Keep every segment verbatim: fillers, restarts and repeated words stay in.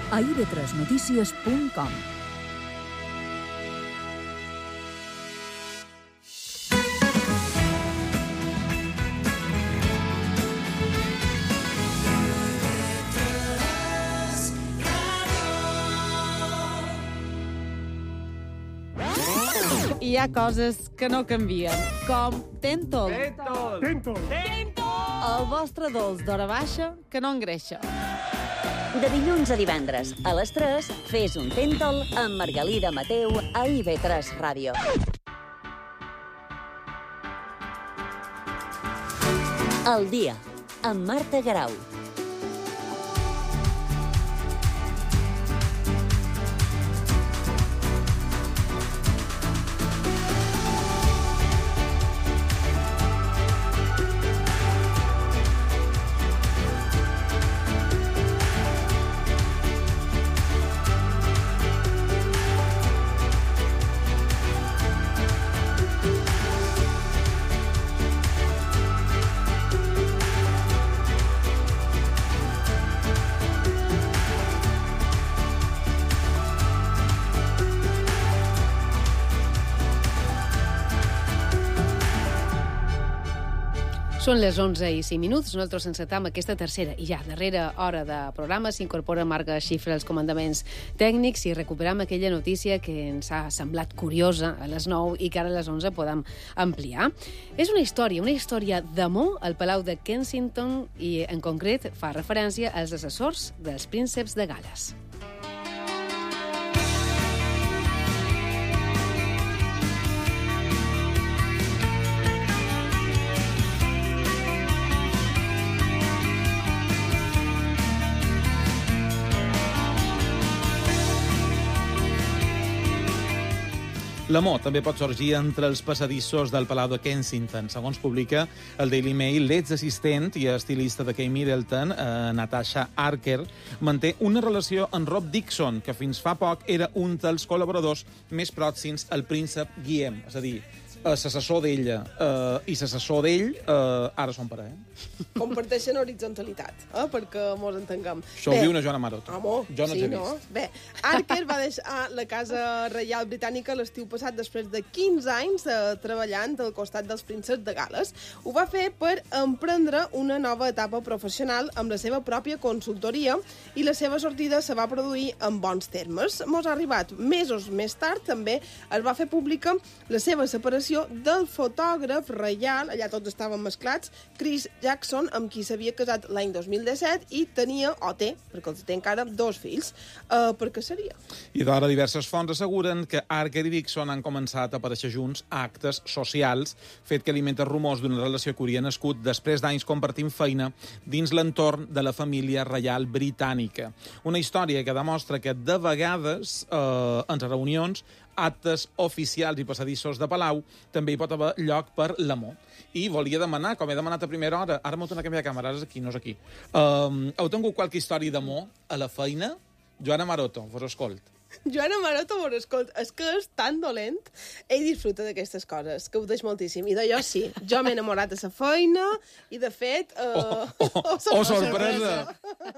a i ve tres notícies punt com. Hi ha coses que no canvien, com Tentol. Tentol! Tentol! El vostre dolç d'hora baixa que no engreixa. De dilluns a divendres, a les tres, fes un Tentol amb Margalida Mateu a i ve tres Ràdio. El dia, amb Marta Garau. Són les onze i cinc minuts. Nosaltres encetam aquesta tercera i ja darrera hora de programa. S'incorpora Marga Xifra als comandaments tècnics i recuperam aquella notícia que ens ha semblat curiosa a les nou i que ara a les onze podem ampliar. És una història, una història d'amor al Palau de Kensington i en concret fa referència als assessors dels prínceps de Gal·les. L'amor també pot sorgir entre els passadissos del Palau de Kensington. Segons publica el Daily Mail, l'exassistent i estilista de Kate Middleton, eh, Natasha Archer, manté una relació amb Rob Dixon, que fins fa poc era un dels col·laboradors més pròxims al príncep Guillem. És a dir, l'assessor d'ella eh, i l'assessor d'ell eh, ara són parella. Comparteixen horizontalitat, eh, perquè mos entenguem. Això ho diu una Joana Maroto. Amor, jo no sí, t'he no? vist. Bé, Archer va deixar la Casa Reial Britànica l'estiu passat després de quinze anys eh, treballant al costat dels prínceps de Gal·les. Ho va fer per emprendre una nova etapa professional amb la seva pròpia consultoria i la seva sortida se va produir en bons termes. Mos ha arribat mesos més tard, també es va fer pública la seva separació del fotògraf reial, allà tots estaven mesclats, Chris Jackson, amb qui s'havia casat l'any dos mil disset i tenia, o té, perquè els té encara, dos fills. Uh, per què seria? I d'hora diverses fonts asseguren que Archer i Dixon han començat a aparèixer junts a actes socials, fet que alimenta rumors d'una relació que hauria nascut després d'anys compartint feina dins l'entorn de la família reial britànica. Una història que demostra que de vegades, eh, en reunions, actes oficials i passadissos de Palau, també hi pot haver lloc per l'amor. I volia demanar, com he demanat a primera hora, ara m'ho torno a canviar de càmera, ara és aquí, no és aquí. Um, heu tingut qualque història d'amor a la feina? Joana Maroto, vos escolt. Joana Maroto, vos escolt, és que és tan dolent. Ell disfruta d'aquestes coses, que ho deix moltíssim. I de jo sí, jo m'he enamorat de sa feina i, de fet... Eh, oh, oh, oh, oh sorpresa!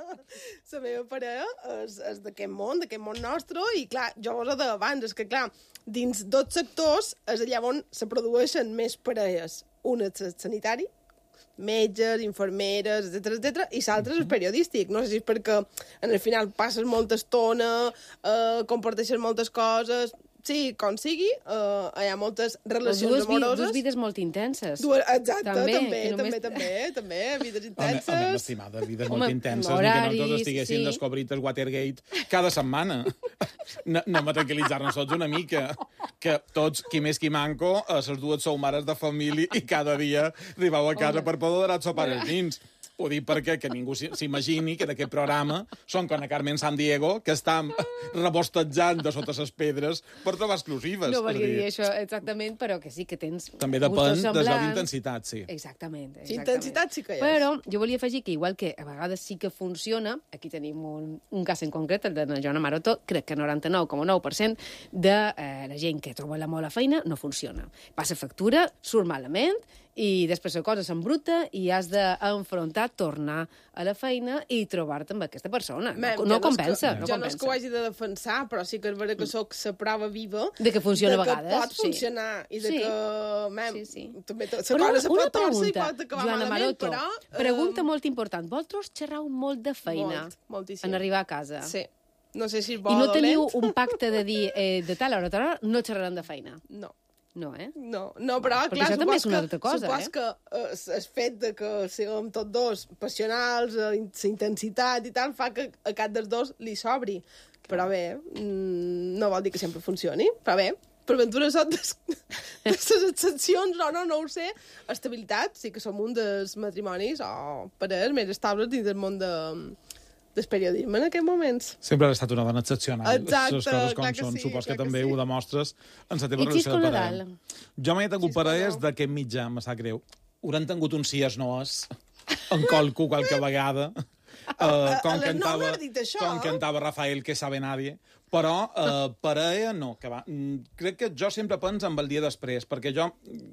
La meva parella és, és d'aquest món, d'aquest món nostre, i clar, jo vos ho deia abans, és que clar, dins dos sectors és allà on se produeixen més parelles. Un és el sanitari, metges, infermeres, etcètera, etcètera, i l'altre és el periodístic. No sé si és perquè en el final passes molta estona, eh, comparteixes moltes coses... Sí, com sigui, uh, hi ha moltes relacions dues amoroses. Dues vides molt intenses. Dues, exacte, també, també, només... també, també, també, vides intenses. Home, home estimada, vides home, molt intenses, horaris, ni que no tots estiguessin sí. descobrit el Watergate cada setmana. No, anem a tranquil·litzar-nos tots una mica, que tots, qui més qui manco, les dues sou mares de família i cada dia arribau a casa home. per poder donar sopar als nins. Ho dic perquè que ningú s'imagini que d'aquest programa són com a Carmen Sandiego, que estan rebostejant de sota les pedres per trobar exclusives. No volia dir això exactament, però que sí que tens també depèn de l'intensitat, sí. Exactament, exactament. Intensitat sí que hi és. Però jo volia afegir que, igual que a vegades sí que funciona, aquí tenim un, un cas en concret, el de la Joana Maroto, crec que noranta-nou coma nou per cent de eh, la gent que troba l'amor a la feina no funciona. Passa factura, surt malament, i després la cosa s'embruta i has d'enfrontar, tornar a la feina i trobar-te amb aquesta persona. Mem, no, no compensa. No no jo compensa. no és que ho hagi de defensar, però sí que és vera que sóc la prova viva de que funciona de a vegades. que pot funcionar sí. i de sí. que, mem, sí, sí. també la Però cosa se una pot torçar i pregunta, pot acabar Joana malament, Maroto, però... pregunta Um, molt important. Vosaltres xerrau molt de feina molt, moltíssim. en arribar a casa. Sí. No sé si és bo I no o teniu dolent. un pacte de dir eh, de tal hora a tal hora no xerraran de feina? No. No, eh? No, no, però, Perquè clar, això també supos és una que, altra cosa, supos eh? que eh, el fet de que siguem tots dos passionals, la intensitat i tal, fa que a cap dels dos li sobri. Però bé, mm, no vol dir que sempre funcioni, però bé, per ventura són des, les excepcions, no, no, no ho sé. Estabilitat, sí que som un dels matrimonis o parelles més estables dins del món de, del periodisme en aquests moments. Sempre has estat una dona excepcional. Exacte, les coses com clar que són. sí, Supos que clar que també sí. ho demostres en la teva I relació Xisco de Nadal? parella. Jo m'he tingut Xisco parelles no. d'aquest mitjà, me sap greu. Hauran tingut un sí es noes, en colco qualque vegada. Uh, com, a les nou cantava, m'has dit això? com cantava Rafael, que sabe nadie. Però uh, parella no. Que va. Mm, crec que jo sempre penso en el dia després, perquè jo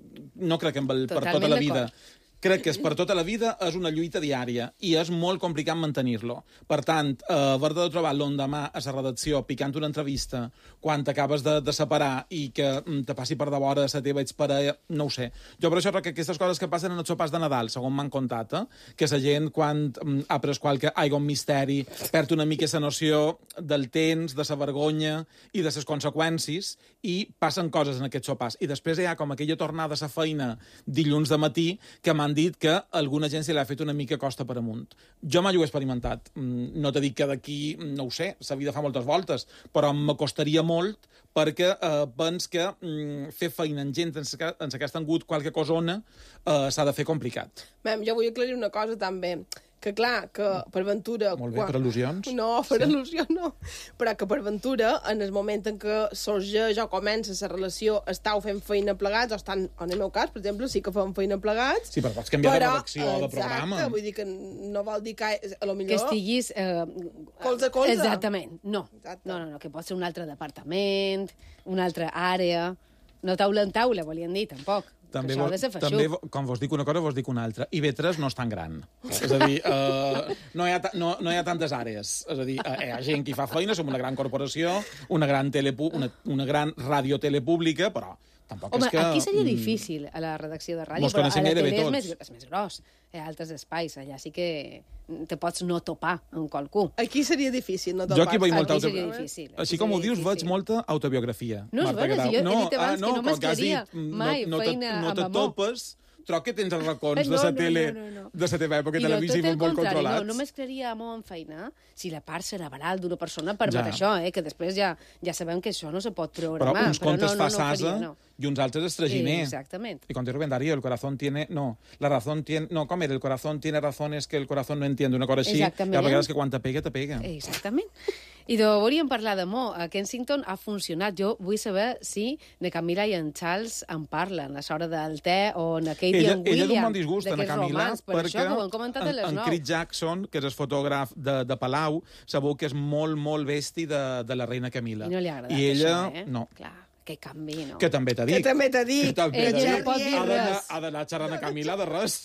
no crec en el per Totalment tota la vida. d'acord. Crec que és per tota la vida és una lluita diària i és molt complicat mantenir-lo. Per tant, eh, haver-te de trobar l'endemà a la redacció picant una entrevista quan t'acabes de, de separar i que mm, te passi per davant a la teva exparella, no ho sé. Jo per això crec que aquestes coses que passen en els sopars de Nadal, segons m'han contat, eh, que la gent, quan mm, ha pres qualque aigua un misteri, perd una mica la noció del temps, de la vergonya i de les conseqüències, i passen coses en aquests sopars. I després hi ha com aquella tornada a la feina dilluns de matí que m'han dit que alguna gent se l'ha fet una mica costa per amunt. Jo mai ho he experimentat. No t'he dit que d'aquí, no ho sé, la vida fa moltes voltes, però m'acostaria molt perquè eh, pens que mm, fer feina en gent en la que has tingut qualque cosona eh, s'ha de fer complicat. Mem, jo vull aclarir una cosa també, que clar, que per ventura... Molt bé, per al·lusions. No, per Sí. al·lusió no. Però que per ventura, en el moment en què sorgeix o comença la relació, estàu fent feina plegats, o estan, en el meu cas, per exemple, sí que fem feina plegats. Sí, però pots canviar però, de redacció o de programa. Exacte, vull dir que no vol dir que, a lo millor... Que estiguis... Eh, Colze a colze. Exactament, no. Exacte. No, no, no, que pot ser un altre departament, una altra àrea, no taula en taula, volien dir, tampoc. També, que això ha vo- de ser feixuc. també, vo- com vos dic una cosa, vos dic una altra. I V tres no és tan gran. És a dir, uh, no, hi ha ta- no, no hi ha tantes àrees. És a dir, uh, hi ha gent que hi fa feina, som una gran corporació, una gran, telepu una, una gran radiotelepública, però tampoc Home, és que... aquí seria mm, difícil, a la redacció de ràdio, Mos però a coneixem la gairebé tele és tots. més, és més gros. Hi ha altres espais, allà sí que te pots no topar amb qualcú. Aquí seria difícil, no Jo aquí veig molta Aquí auto... seria difícil. aquí Així com ho seria dius, veig difícil. molta autobiografia. No, és Marta vera, Grau. si jo he dit abans ah, que no com que has mesclaria dit, mm, mai no, no feina te, no amb te amor. topes, trobo que tens els racons No, de la no, tele, no, no, no. de la teva època I no, televisiva tot el molt contrari, controlats. No, no mesclaria amor amb feina si la part cerebral d'una persona permet Ja. això, eh? Que després ja, ja sabem que això no se pot Però programar. uns contes no, no, fa no ho faria, Sasa no. i uns altres es traginer. Exactament. Y cuando Rubén Darío, el corazón tiene... No, la razón tiene... No, com era? El corazón tiene razones que el corazón no entiende. Una cosa així. Exactament. I a vegades que quan te pega, te pega. Exactament. I de, volíem parlar d'amor. A Kensington ha funcionat. Jo vull saber si na Camila i en Charles en parlen a l'hora del te o na Katie Ella, en ella William. d'un bon disgust, en d'aquests Camila, romans, per perquè això que ho hem comentat a en, les en nou. Chris Jackson, que és el fotògraf de, de Palau, sabeu que és molt, molt besti de, de la reina Camila. I no li ha agradat I ella, això, eh? no. Clar, que canvi, no? Que també t'ha dit. Que també t'ha dit. Que també Ella t'ha no dit. pot dir Ha d'anar- res. Ha d'anar xerrant a Camila de res.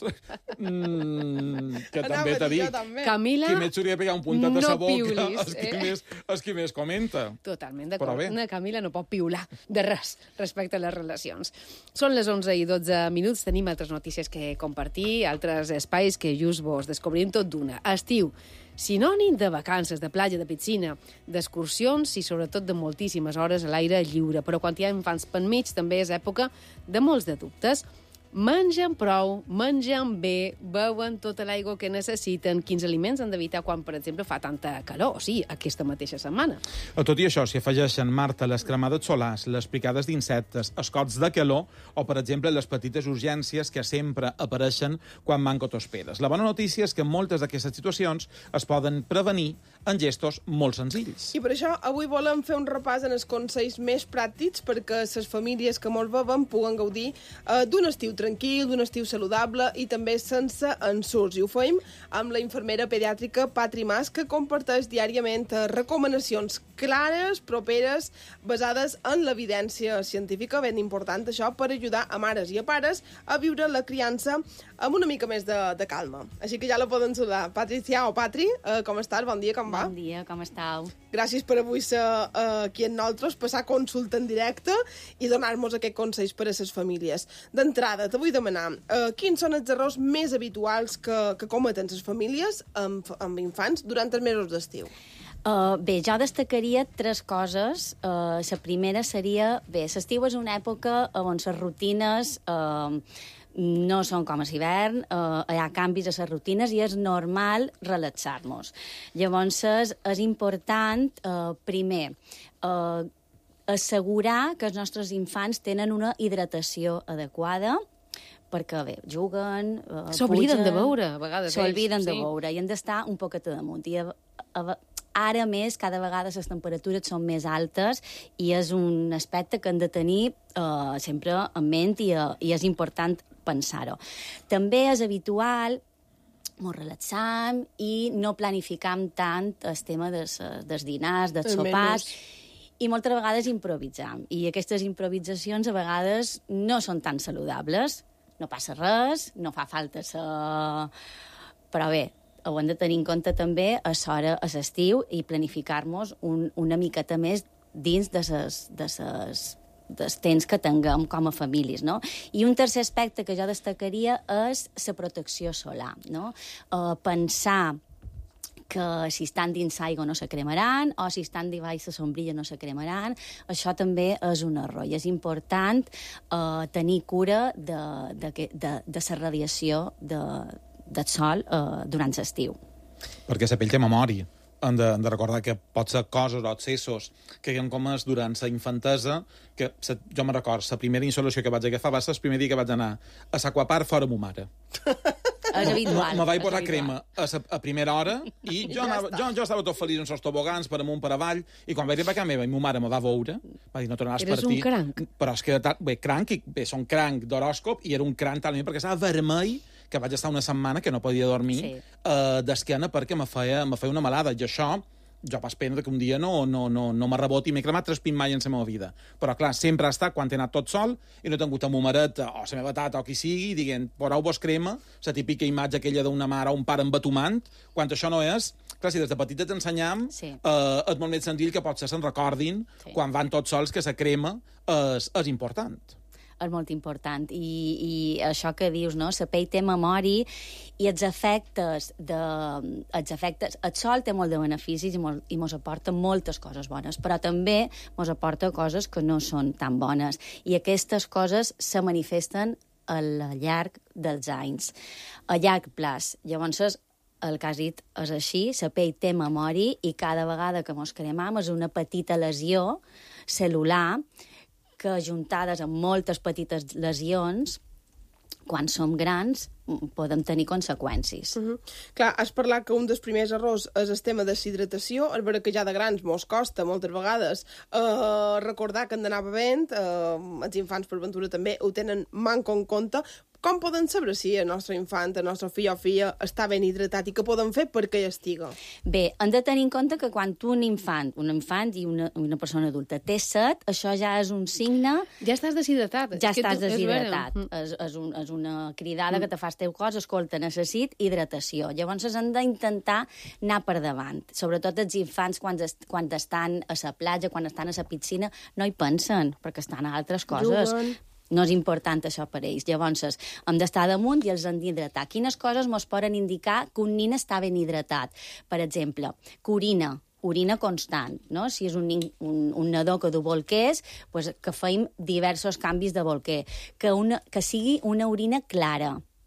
Mm, que Anava també a t'ha dir jo dit. també. Camila, Qui més s'hauria de pegar un puntat no a sa boca piulis, és qui, eh? més, és qui més comenta. totalment Però d'acord. bé. Na Camila no pot piular de res respecte a les relacions. Són les onze i dotze minuts, tenim altres notícies que compartir, altres espais que just vos descobrim tot d'una. Estiu, sinònim de vacances, de platja, de piscina, d'excursions i sobretot de moltíssimes hores a l'aire lliure. Però quan hi ha infants per mig també és època de molts de dubtes. Mengen prou, mengen bé, beuen tota l'aigua que necessiten, quins aliments han d'evitar quan, per exemple, fa tanta calor, o sigui, aquesta mateixa setmana. A tot i això, s'hi afegeixen, Marta, les cremades solars, les picades d'insectes, els cops de calor o, per exemple, les petites urgències que sempre apareixen quan manco t'esperes. La bona notícia és que moltes d'aquestes situacions es poden prevenir en gestos molt senzills. I per això avui volem fer un repàs en els consells més pràctics perquè les famílies que molt beuen puguen gaudir eh, d'un estiu tranquil, d'un estiu saludable i també sense ensurts. I ho fem amb la infermera pediàtrica Patri Mas, que comparteix diàriament recomanacions clares, properes, basades en l'evidència científica, ben important això, per ajudar a mares i a pares a viure la criança amb una mica més de, de calma. Així que ja la poden saludar. Patricia o Patri, eh, com estàs? Bon dia, com va? Bon dia, com estàu? Gràcies per avui ser uh, aquí amb nosaltres, passar consulta en directe i donar-nos aquests consells per a les famílies. D'entrada, te vull demanar, uh, quins són els errors més habituals que, que cometen les famílies amb, amb infants durant els mesos d'estiu? Uh, bé, jo destacaria tres coses. Uh, la primera seria... Bé, l'estiu és una època on les rutines... Uh, no són com a l'hivern, eh, hi ha canvis a les rutines i és normal relaxar-nos. Llavors, és important, eh, primer, eh, assegurar que els nostres infants tenen una hidratació adequada, perquè, bé, juguen, eh, S'obliden de beure, a vegades. S'obliden de sí. beure i han d'estar un poquet damunt. I a, a, ara més, cada vegada les temperatures són més altes i és un aspecte que han de tenir eh, sempre en ment i, uh, i és important pensar-ho. També és habitual ens relaxam i no planificam tant el tema dels, dels dinars, dels sopars, i moltes vegades improvisam. I aquestes improvisacions a vegades no són tan saludables. No passa res, no fa falta ser... Però bé, ho hem de tenir en compte també a l'hora, a l'estiu, i planificar-nos un, una miqueta més dins de ses, de ses, dels temps que tinguem com a famílies, no? I un tercer aspecte que jo destacaria és la protecció solar, no? Uh, pensar que si estan dins l'aigua no se cremaran, o si estan debaix la sombrilla no se cremaran, això també és un error. I és important uh, tenir cura de, de, de, de la radiació de, del sol uh, durant l'estiu. Perquè la pell té memòria. Hem de, hem de recordar que pot ser coses o excessos que hem comès durant la infantesa, que sa, jo me record, la primera insolació que vaig agafar va ser el primer dia que vaig anar a s'aquapar fora amb ma mare. És habitual. Me vaig posar crema a, sa, a primera hora i jo, anava, jo, jo estava tot feliç en els tobogans per amunt, per avall, i quan vaig arribar a casa meva i ma mare me va veure, va dir, no tornaràs per Eres ti. un cranc. Però és que, bé, cranc, i, bé, són cranc d'horòscop, i era un cranc talment perquè estava vermell, que vaig estar una setmana que no podia dormir, sí. uh, d'esquena perquè me feia, me feia una malada. I això, jo pas prendre que un dia no, no, no, no m'ha rebot i m'he cremat tres pin mai en la meva vida. Però, clar, sempre ha estat quan he anat tot sol i no he tingut a ma maret o la meva tata o qui sigui dient, porau-vos crema, la típica imatge aquella d'una mare o un pare embatumant, quan això no és... Clar, si des de petits t'ensenyam, sí. uh, és molt més senzill que potser se'n recordin sí. quan van tots sols que la crema és, és important. És molt important. I, i això que dius, no? La pell té memòria i els efectes de... Els efectes... El sol té molt de beneficis i, molt, i mos aporta moltes coses bones, però també mos aporta coses que no són tan bones. I aquestes coses se manifesten al llarg dels anys. A llarg plaç. Llavors, el que has dit és així, la pell té memòria i cada vegada que mos cremam és una petita lesió cel·lular que ajuntades amb moltes petites lesions, quan som grans, podem tenir conseqüències. Uh -huh. Clar, has parlat que un dels primers errors és el tema de deshidratació. És vera que ja de grans mos costa moltes vegades eh, recordar que hem d'anar bevent, eh, els infants per ventura també ho tenen manco en compte. Com poden saber si el nostre infant, el nostre fill o filla està ben hidratat i què poden fer perquè hi estiga? Bé, hem de tenir en compte que quan un infant, un infant i una, una persona adulta té set, això ja és un signe... Ja estàs deshidratat. Ja és estàs tu, deshidratat. És, és, és, un, és una cridada mm. que te fas teu cos, escolta, necessit hidratació. Llavors hem d'intentar anar per davant. Sobretot els infants, quan, est, quan estan a la platja, quan estan a la piscina, no hi pensen, perquè estan a altres coses. Juguen. No és important això per ells. Llavors, hem d'estar damunt i els hem d'hidratar. Quines coses ens poden indicar que un nin està ben hidratat? Per exemple, que orina, orina constant, no? Si és un, un, un nadó que du bolquers, pues que feim diversos canvis de bolquer. Que, una, que sigui una orina clara.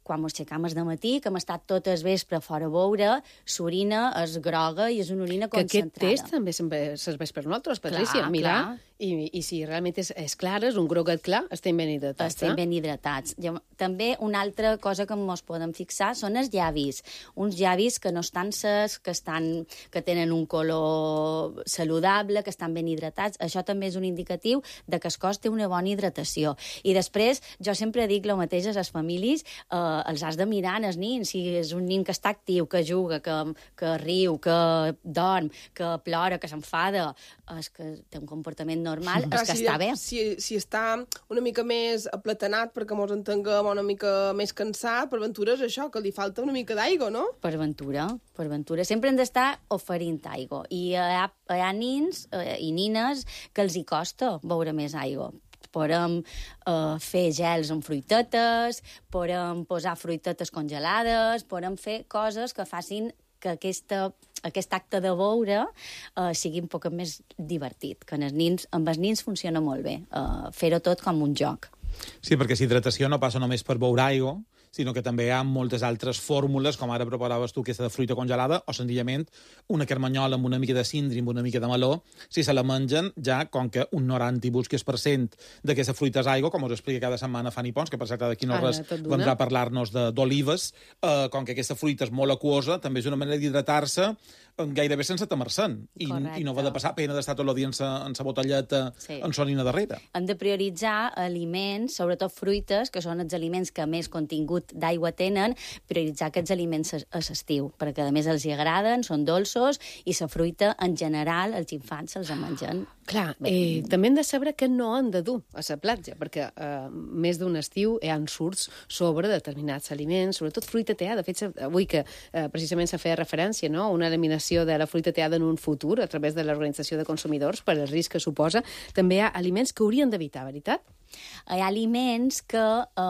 quan mos aixecam el matí, que hem estat tot el vespre fora a veure, l'orina és groga i és una orina que concentrada. aquest test també sempre serveix per nosaltres, Patrícia, Clar, mirar, clar. i, i si realment és, és clar, és un groguet clar, estem ben hidratats. Estem eh? ben hidratats. Jo- També una altra cosa que ens podem fixar són els llavis. Uns llavis que no estan secs, que, estan, que tenen un color saludable, que estan ben hidratats. Això també és un indicatiu de que el cos té una bona hidratació. I després, jo sempre dic el mateix a les famílies, eh, els has de mirar en els nins. Si és un nin que està actiu, que juga, que, que riu, que dorm, que plora, que s'enfada, és que té un comportament normal, és que si, està bé. Si, si està una mica més aplatanat perquè mos entenguem una mica més cansat, per ventura és això, que li falta una mica d'aigua, no? Per ventura, per ventura. Sempre hem d'estar oferint aigua. I hi ha, hi ha nins eh, i nines que els hi costa veure més aigua. Podem eh, fer gels amb fruitetes, podem posar fruitetes congelades, podem fer coses que facin que aquesta, aquest acte de beure eh, sigui un poc més divertit, que en els nins, amb els nins funciona molt bé, eh, fer-ho tot com un joc. Sí, perquè si hidratació no passa només per beure aigua, sinó que també hi ha moltes altres fórmules, com ara preparaves tu aquesta de fruita congelada, o senzillament una carmanyola amb una mica de cindri, amb una mica de meló, si se la mengen, ja, com que un noranta i busques per cent d'aquesta fruita és aigua, com us explica cada setmana Fanny Pons, que per cert d'aquí no Ara, res tot d'una. vendrà a parlar-nos de- d'olives, eh, com que aquesta fruita és molt aquosa, també és una manera d'hidratar-se eh, gairebé sense temar-se'n. I, Correcte. I no va de passar pena d'estar tot el dia en sa, en sa botelleta, Sí. en sonina darrere. Hem de prioritzar aliments, sobretot fruites, que són els aliments que més contingut d'aigua tenen, prioritzar aquests aliments a, a l'estiu, perquè a més els hi agraden, són dolços, i la fruita, en general, els infants se'ls mengen. Clar, eh, també hem de saber que no han de dur a la platja, perquè eh, més d'un estiu hi ha surts sobre determinats aliments, sobretot fruita teada. De fet, avui que eh, precisament s'ha fet referència, no?, a una eliminació de la fruita teada en un futur a través de l'Organització de Consumidors per el risc que suposa, també hi ha aliments que haurien d'evitar, veritat? Hi ha aliments que,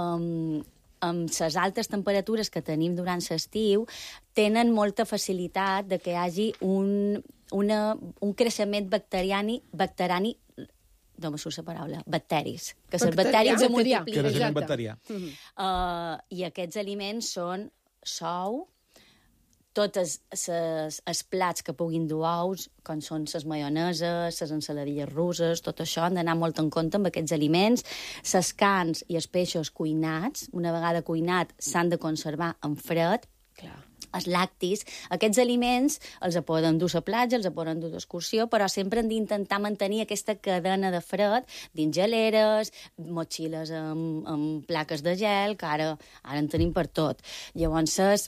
um, amb les altes temperatures que tenim durant l'estiu, tenen molta facilitat de que hi hagi un, una, un creixement bacteriani, bacteriani no me surt la paraula, bacteris. Que les Bacterià. bacteris se Bacterià. Que multipliquen. era Exacte. bacterià. Uh, I aquests aliments són sou, tots els plats que puguin dur ous, com són les maioneses, les ensaladilles russes, tot això, han d'anar molt en compte amb aquests aliments. Les carns i els peixos cuinats, una vegada cuinat, s'han de conservar en fred. Clar. Els lactis, aquests aliments els poden dur a la platja, els poden dur d'excursió, però sempre hem d'intentar mantenir aquesta cadena de fred dins geleres, motxilles amb, amb plaques de gel, que ara, ara en tenim per tot. Llavors, és,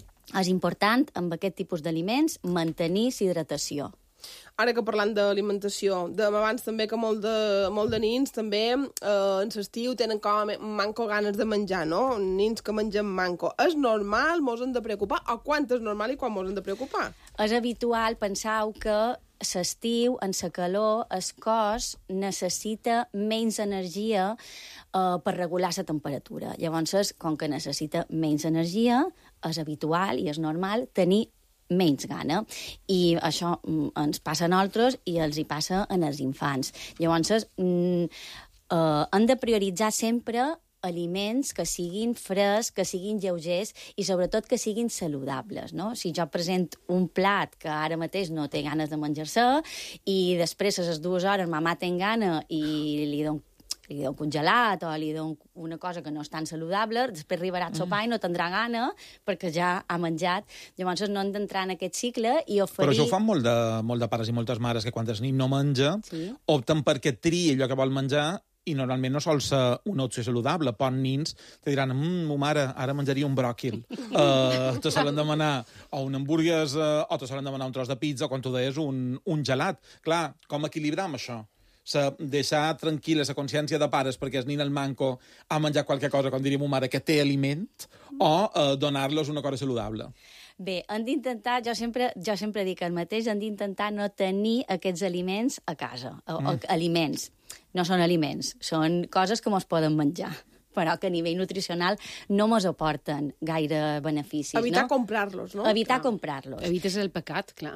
és important, amb aquest tipus d'aliments, mantenir hidratació. Ara que parlant d'alimentació, dèiem abans també que molt de, molt de nins també eh, en l'estiu tenen com a manco ganes de menjar, no? Nins que mengen manco. És normal, mos hem de preocupar? O quan és normal i quan mos hem de preocupar? És habitual, penseu que l'estiu, en la calor, el cos necessita menys energia eh, per regular la temperatura. Llavors, com que necessita menys energia, és habitual i és normal tenir menys gana. I això mm, ens passa a nosaltres i els hi passa en els infants. Llavors, mm, eh, hem de prioritzar sempre aliments que siguin frescs, que siguin lleugers i sobretot que siguin saludables, no? Si jo presento un plat que ara mateix no té ganes de menjar-se i després a les dues hores mamà té gana i li dono li dono congelat o li dono una cosa que no és tan saludable, després arribarà a sopar i no tindrà gana perquè ja ha menjat. Llavors no hem d'entrar en aquest cicle i oferir... Però això ho fan molt de, molt de pares i moltes mares, que quan el nin no menja, Sí. opten perquè triï allò que vol menjar i normalment no sol ser una opció saludable. Pon nins te diran, mmm, mare, ara menjaria un bròquil. uh, te solen demanar o una hamburguesa o te solen demanar un tros de pizza o, quan tu deies, un, un gelat. Clar, com equilibrar amb això? Sa, deixar tranquil·la la consciència de pares perquè el nin al manco ha menjat qualque cosa, com diria ma mare, que té aliment, o uh, donar-los una cosa saludable. Bé, hem d'intentar, jo sempre, jo sempre dic el mateix, hem d'intentar no tenir aquests aliments a casa. O, mm. o, aliments. No són aliments, són coses que mos poden menjar, però que a nivell nutricional no mos aporten gaire beneficis. Evitar no? comprar-los, no? Evitar Clar. comprar-los. Evites el pecat, clar.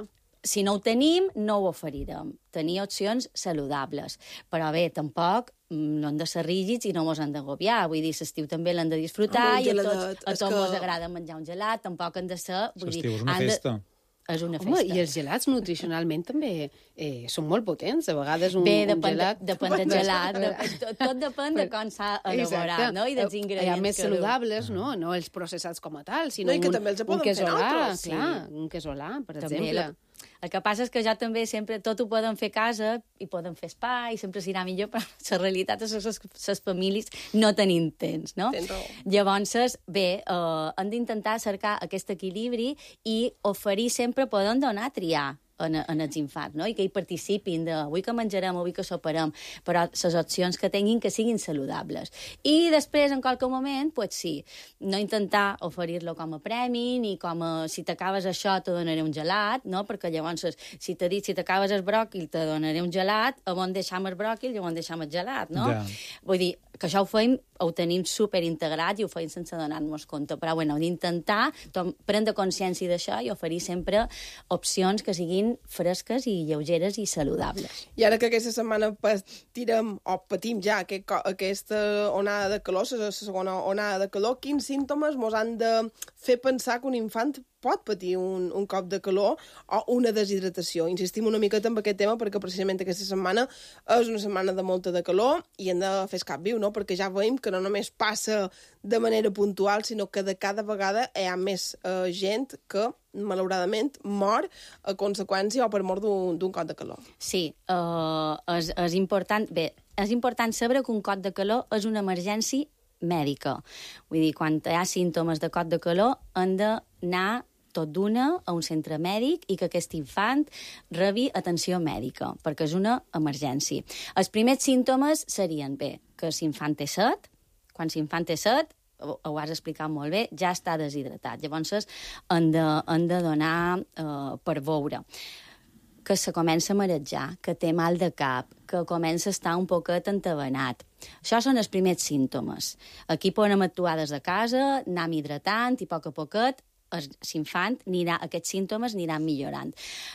si no ho tenim, no ho oferirem. Tenir opcions saludables. Però bé, tampoc no han de ser rígids i no mos han d'agobiar. Vull dir, l'estiu també l'han de disfrutar i a tots, a tots mos agrada menjar un gelat, tampoc han de ser... L'estiu és una festa. És una festa. Home, i els gelats nutricionalment també eh, són molt potents. A vegades un, Bé, un depèn, gelat... De, depèn del gelat. De, tot, tot depèn de com s'ha elaborat, no? I dels ingredients. Hi ha més que saludables, no? No els processats com a tal, sinó no, i que un, també els un poden fer quesolà, altres, clar, sí. un quesolà, per També exemple. la... El que passa és que ja també sempre tot ho poden fer a casa i poden fer spa i sempre s'irà millor, però la realitat és que les famílies no tenim temps, no? Tens raó. Llavors, bé, eh, hem d'intentar cercar aquest equilibri i oferir sempre, poden donar a triar en, en els infants, no? I que hi participin de avui que menjarem, avui que soparem, però les opcions que tinguin que siguin saludables. I després, en qualque moment, pues sí, no intentar oferir-lo com a premi, ni com a si t'acabes això te donaré un gelat, no? Perquè llavors, si t'he dit si t'acabes el bròquil te donaré un gelat, a on deixam el bròquil i on deixam el gelat, no? Ja. Vull dir, que això ho feim, ho tenim superintegrat i ho feim sense donar-nos compte, però bueno, d'intentar prendre consciència d'això i oferir sempre opcions que siguin fresques i lleugeres i saludables. I ara que aquesta setmana patirem, o patim ja aquest, aquesta onada de calor, la segona onada de calor, quins símptomes mos han de fer pensar que un infant pot patir un, un cop de calor o una deshidratació. Insistim una miqueta en aquest tema perquè precisament aquesta setmana és una setmana de molta de calor i hem de fer escap viu, no? Perquè ja veiem que no només passa de manera puntual, sinó que de cada vegada hi ha més eh, gent que, malauradament, mor a conseqüència o per mort d'un cop de calor. Sí, uh, és, és important... Bé, és important saber que un cop de calor és una emergència mèdica. Vull dir, quan hi ha símptomes de cop de calor, han d'anar tot d'una a un centre mèdic i que aquest infant rebi atenció mèdica, perquè és una emergència. Els primers símptomes serien, bé, que l'infant té set, quan l'infant té set, ho, ho has explicat molt bé, ja està deshidratat. Llavors, han de, han de donar eh, per veure que se comença a marejar, que té mal de cap, que comença a estar un poquet entabanat. Això són els primers símptomes. Aquí podem actuar des de casa, anar hidratant i a poc a poquet l'infant anirà, aquests símptomes aniran millorant.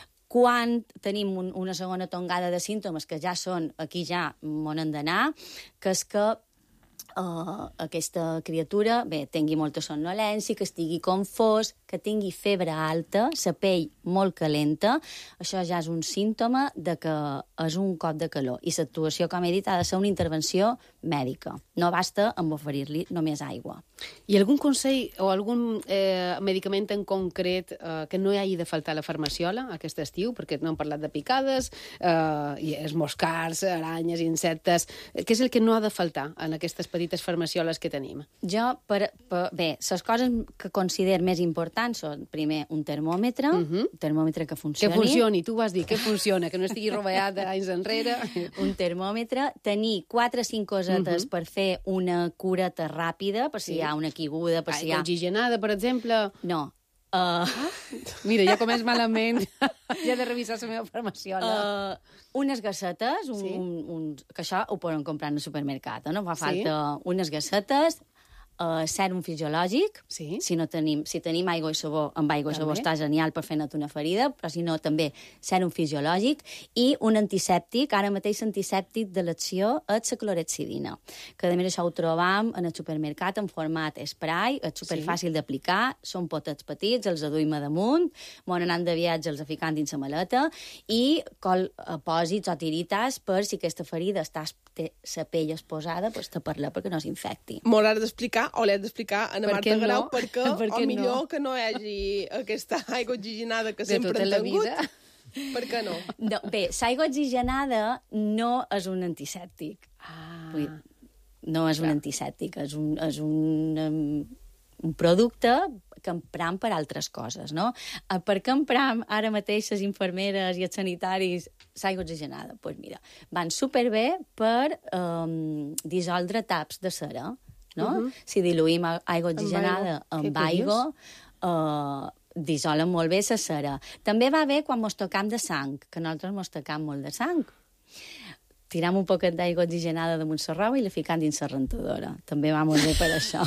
Quan tenim un, una segona tongada de símptomes, que ja són, aquí ja on han d'anar, que és que uh, aquesta criatura, bé, tingui molta somnolència, que estigui confós, que tingui febre alta, la pell molt calenta, això ja és un símptoma de que és un cop de calor. I l'actuació, com he dit, ha de ser una intervenció mèdica. No basta amb oferir-li només aigua. I algun consell o algun eh, medicament en concret eh, que no hi hagi de faltar a la farmaciola aquest estiu? Perquè no hem parlat de picades, eh, i esmoscars, aranyes, insectes... Què és el que no ha de faltar en aquestes petites farmacioles que tenim? Jo, per, per, bé, les coses que considero més importants són, primer, un termòmetre, uh -huh. un termòmetre que funcioni. Que funcioni, tu vas dir, que funciona, que no estigui rovellat d'anys enrere. Un termòmetre, tenir quatre o cinc cosetes uh -huh. per fer una cureta ràpida, per si sí. hi ha una quiguda, per si hi ha... Oxigenada, per exemple? No. Uh... Mira, ja començ malament. Ja he de revisar la meva farmaciola. Uh, unes gassetes, un, sí. un, un, que això ho poden comprar en el supermercat, no? Fa falta sí. unes gassetes, Uh, sèrum fisiològic, sí. si, no tenim, si tenim aigua i sabó, amb aigua i sabó està genial per fer net una ferida, però si no, també sèrum fisiològic, i un antisèptic, ara mateix antisèptic de l'acció és la clorhexidina, que a més això ho trobam en el supermercat en format spray, és superfàcil sí. d'aplicar, són potets petits, els aduïm a damunt, mon anant de viatge els aficant dins la maleta, i col apòsits o tirites per si aquesta ferida està té la pell exposada, pues, tapar-la perquè no s'infecti. Molt has d'explicar, o l'has d'explicar a Ana per Marta no? Grau, perquè per o millor no? que no hi hagi aquesta aigua oxigenada que de sempre tota hem la tingut. vida. Per què no? no bé, l'aigua oxigenada no és un antisèptic. Ah. Vull dir, no és un antisèptic, és un, és un, um, un producte que empram per altres coses, no? Per què empram ara mateix les infermeres i els sanitaris l'aigua oxigenada? Doncs pues mira, van superbé per um, dissoldre taps de cera, no? Uh -huh. Si diluïm aigua oxigenada amb aigua, uh, dissolen molt bé la cera. També va bé quan mos tocam de sang, que nosaltres mos tocam molt de sang. tiram un poquet d'aigua oxigenada damunt la roba i la ficam dins la rentadora. També va molt bé per això.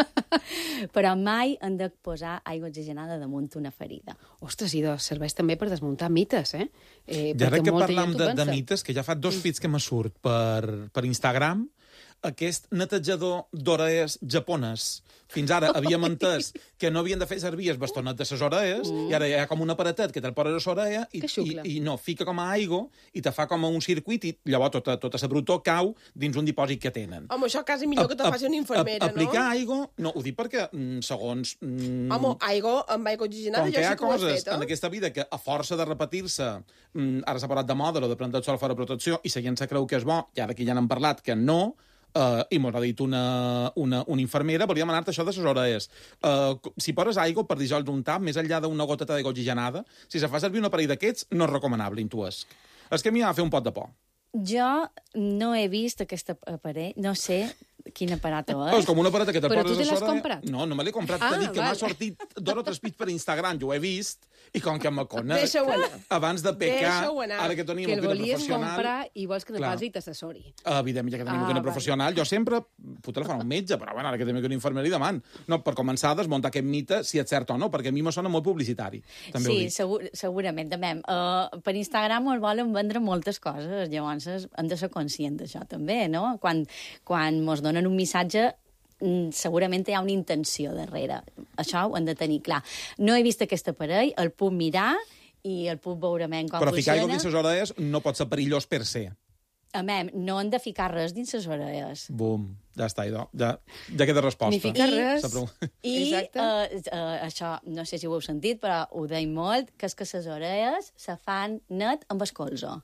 Però mai hem de posar aigua oxigenada damunt una ferida. Ostres, i doncs serveix també per desmuntar mites, eh? eh I ara que molta parlam gent ho de, de pensa. mites, que ja fa dos fits que me surt per, per Instagram, aquest netejador d'orelles japones. Fins ara havíem entès que no havien de fer servir el bastonet de les orelles, mm. i ara hi ha com un aparatet que te'l poses a l'orella i, i, i no, fica com a aigua i te fa com a un circuit i llavors tota, tota la brutó cau dins un dipòsit que tenen. Home, això quasi millor que te faci una infermera, no? Aplicar aigua, no, ho dic perquè, segons... Mm, Home, aigua amb aigua oxigenada, jo sí que ho he fet, eh? En aquesta vida que, a força de repetir-se, mm, ara s'ha parlat de moda o de prendre el sol fora protecció, i la gent se creu que és bo, i ara que ja n'hem parlat, que no, Uh, i m'ho ha dit una, una, una infermera, volíem anar-te això de les orelles. Uh, si poses aigua per dissoldre un tap, més enllà d'una goteta d'aigua oxigenada, si se fa servir un aparell d'aquests, no és recomanable, intuesc. És que a mi m'ha de fer un pot de por. Jo no he vist aquest aparell, no sé quin aparat és. És com una aparata que te Però poses tu te a l'has sobre... comprat? No, no me l'he comprat. Ah, T'he dit que m'ha val. sortit dos o tres pits per Instagram, jo ho he vist, i com que me conec... Deixa-ho anar. Abans de pecar, Deixa-ho anar. ara que tenim Que un el cuina volies professional... comprar i vols que ne Clar. passi i t'assessori. Evidentment, ja que tenim Ah, un cuina vale. professional, jo sempre puc telefonar a un metge, però bueno, ara que tenim una infermera li deman. No, per començar a desmuntar aquest mite, si és cert o no, perquè a mi me sona molt publicitari. També ho Sí, dic. segur, segurament, també. Uh, per Instagram ens volen vendre moltes coses, llavors hem de ser conscients d'això també, no? Quan, quan ens donen un missatge, mm, segurament hi ha una intenció darrere. Això ho hem de tenir clar. No he vist aquest aparell, el puc mirar i el puc veure com Però ficar aigua funciona. dins les orelles no pot ser perillós per se. A més, no hem de ficar res dins les orelles. Bum, ja està, idò. Ja, ja queda resposta. Ni ficar I- res. S'ha prou- I Exacte. uh, uh, això, no sé si ho heu sentit, però ho deim molt, que és que les orelles se fan net amb el colze.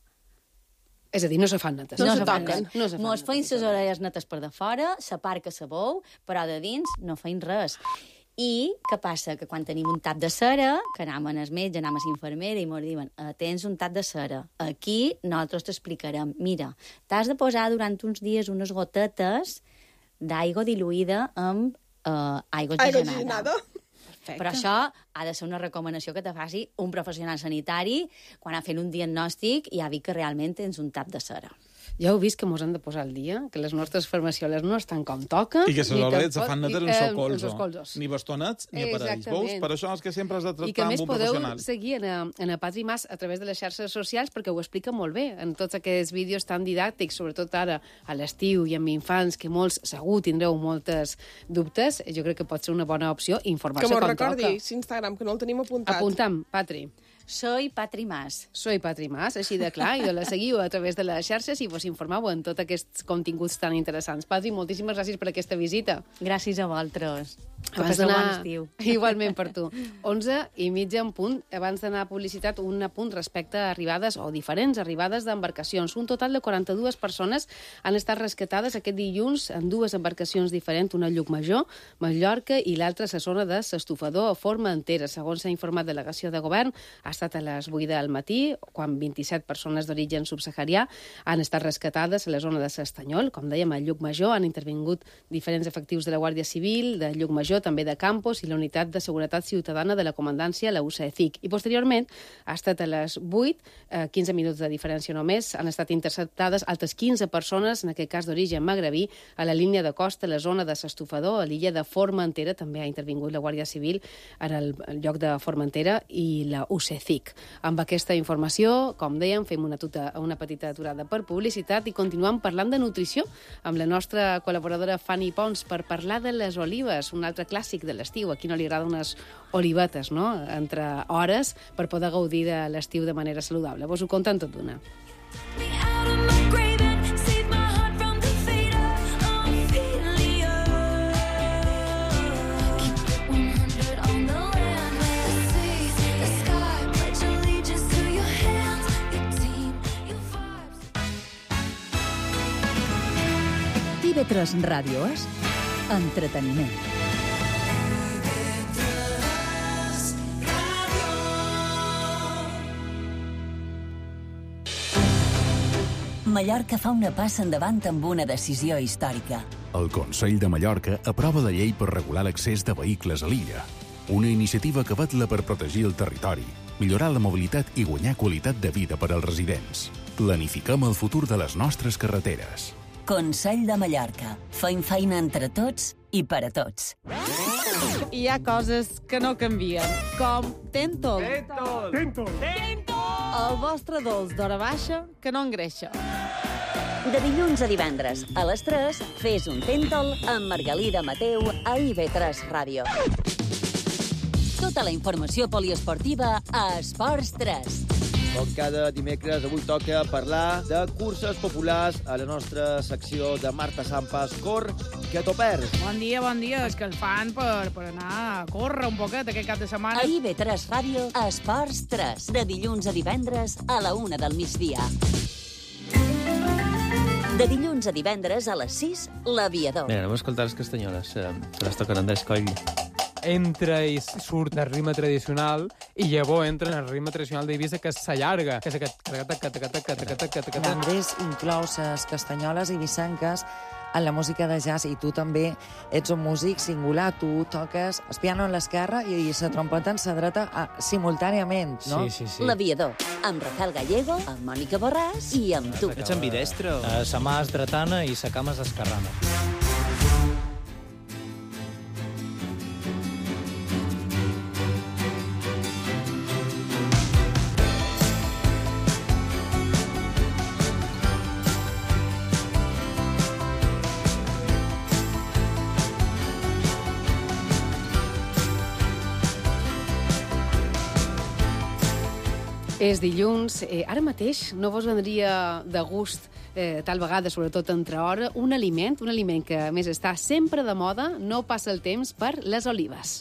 És a dir, no se fan netes. No se fan toquen. net. No se fan Mos feim netes. les orelles netes per de fora, la part que sabeu, però de dins no feim res. I què passa? Que quan tenim un tap de cera, que anem al metge, anem a l'infermera i mos diuen eh, tens un tap de cera. Aquí nosaltres t'explicarem. Mira, t'has de posar durant uns dies unes gotetes d'aigua diluïda amb eh, aigua Aigua oxigenada. oxigenada. Perfecte. Però això ha de ser una recomanació que te faci un professional sanitari quan ha fet un diagnòstic i ha dit que realment tens un tap de cera. Ja heu vist que mos han de posar al dia, que les nostres farmacioles no estan com toca. I que les ni orelles se tampoc- fan netes i- en eh, so en colzo. sos colzos. Ni bastonets ni aparells. Exactament. Veus? Per això és que sempre has de I que tractar a més amb un podeu professional. seguir en, a- en a Patri Mas a través de les xarxes socials perquè ho explica molt bé en tots aquests vídeos tan didàctics, sobretot ara a l'estiu i amb infants, que molts segur tindreu moltes dubtes. Jo crec que pot ser una bona opció Que informar-se mos com recordi, toca. Instagram, que no el tenim apuntat. Apuntam, Patri. Soy Patri Mas. Soy Patri Mas, així de clar, i la seguiu a través de les xarxes i vos informeu en tots aquests continguts tan interessants. Patri, moltíssimes gràcies per aquesta visita. Gràcies a vosaltres. Que Abans passeu bon d'anar... estiu. Igualment per tu. onze i mitja en punt. Abans d'anar a publicitat, un apunt respecte a arribades o diferents arribades d'embarcacions. Un total de quaranta-dues persones han estat rescatades aquest dilluns en dues embarcacions diferents, una a Llucmajor, Mallorca, i l'altra a la zona de s'Estufador, a Formentera. Segons s'ha informat delegació de govern, ha estat a les vuit del matí, quan vint-i-set persones d'origen subsaharià han estat rescatades a la zona de s'Estanyol. Com dèiem, a Llucmajor han intervingut diferents efectius de la Guàrdia Civil, de Llucmajor, també de Campos, i la Unitat de Seguretat Ciutadana de la Comandància, la U C E C I C. I posteriorment, ha estat a les vuit, eh, quinze minuts de diferència només, han estat interceptades altres quinze persones, en aquest cas d'origen magrebí, a la línia de costa, a la zona de s'Estufador, a l'illa de Formentera. També ha intervingut la Guàrdia Civil en el lloc de Formentera i la U C E C I C. Amb aquesta informació, com dèiem, fem una, tuta, una petita aturada per publicitat i continuem parlant de nutrició amb la nostra col·laboradora Fanny Pons per parlar de les olives, un altre clàssic de l'estiu. A qui no li agrada unes olivetes, no?, entre hores per poder gaudir de l'estiu de manera saludable. Vos ho conten tot d'una. T V tres Ràdio és entreteniment. Mallorca fa una passa endavant amb una decisió històrica. El Consell de Mallorca aprova la llei per regular l'accés de vehicles a l'illa. Una iniciativa que vetla per protegir el territori, millorar la mobilitat i guanyar qualitat de vida per als residents. planifiquem el futur de les nostres carreteres. Consell de Mallorca. Feim feina entre tots i per a tots. Hi ha coses que no canvien, com Tentol. Tentol! Tentol! El vostre dolç d'hora baixa que no engreixa. De dilluns a divendres, a les tres, fes un Tentol amb Margalida Mateu a I V tres Ràdio. Tota la informació poliesportiva a Esports tres. Com cada dimecres, avui toca parlar de curses populars a la nostra secció de Marta Sampas. Cor, que t'ho perds. Bon dia, bon dia. És que el fan per, per anar a córrer un poquet aquest cap de setmana. A I V tres Ràdio, Esports tres. De dilluns a divendres a la una del migdia. De dilluns a divendres a les sis, l'Aviador. Mira, anem a escoltar les castanyoles. Eh, se les toquen Andrés Coll. Entra i surt del ritme tradicional i llavors entra en el ritme tradicional d'Eivissa, que s'allarga, que és aquest... Andrés inclou les castanyoles i vissanques en la música de jazz, i tu també ets un músic singular. Tu toques el piano a l'esquerra i la trompeta en la dreta a, simultàniament, no? Sí, sí, sí. L'Aviador, amb Rafael Gallego, amb Mònica Borràs i amb tu. Ets ambidestre? Uh, sa mà és dretana i sa cama és esquerrana. És dilluns. Eh, ara mateix no vos vendria de gust, eh, tal vegada, sobretot entre hora, un aliment, un aliment que, a més, està sempre de moda, no passa el temps, per les olives.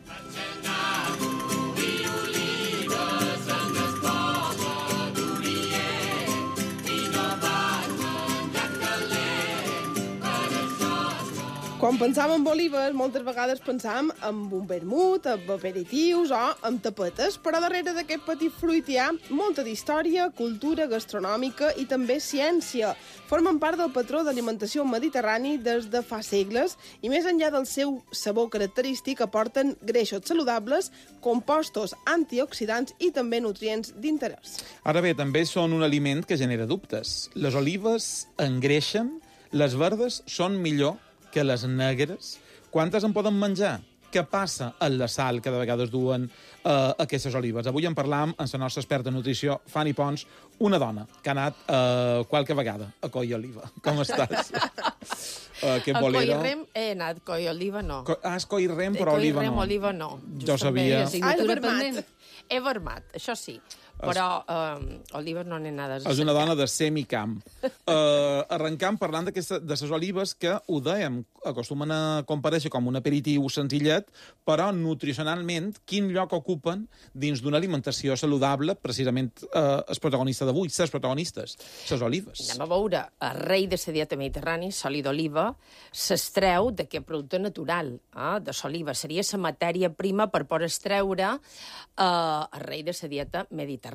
Quan pensàvem en olives, moltes vegades pensàvem en un vermut, en aperitius o en tapetes, però darrere d'aquest petit fruit hi ha molta d'història, cultura gastronòmica i també ciència. Formen part del patró d'alimentació mediterrani des de fa segles i més enllà del seu sabor característic aporten greixos saludables, compostos antioxidants i també nutrients d'interès. Ara bé, també són un aliment que genera dubtes. Les olives engreixen, les verdes són millor que les negres. Quantes en poden menjar? Què passa amb la sal que de vegades duen uh, aquestes olives? Avui en parlam amb la nostra experta en nutrició, Fanny Pons, una dona que ha anat uh, qualque vegada a Coll Oliva. Com estàs? uh, a Collrem he anat, Coll Oliva no. Co ah, és Collrem, però Oliva no. Collrem Oliva no. Jo sabia. Ah, he vermat. He vermat, això sí. Però eh, olives no n'he anades. És una dona de semicamp. Uh, arrencam parlant de les olives que, ho dèiem, acostumen a comparèixer com un aperitiu senzillet, però nutricionalment quin lloc ocupen dins d'una alimentació saludable, precisament uh, el protagonista d'avui, les protagonistes, les olives. Anem a veure, el rei de la dieta mediterrània, l'oli d'oliva, s'estreu d'aquest producte natural, eh, de l'oliva. Seria la matèria prima per poder extreure eh, el rei de la dieta mediterrània.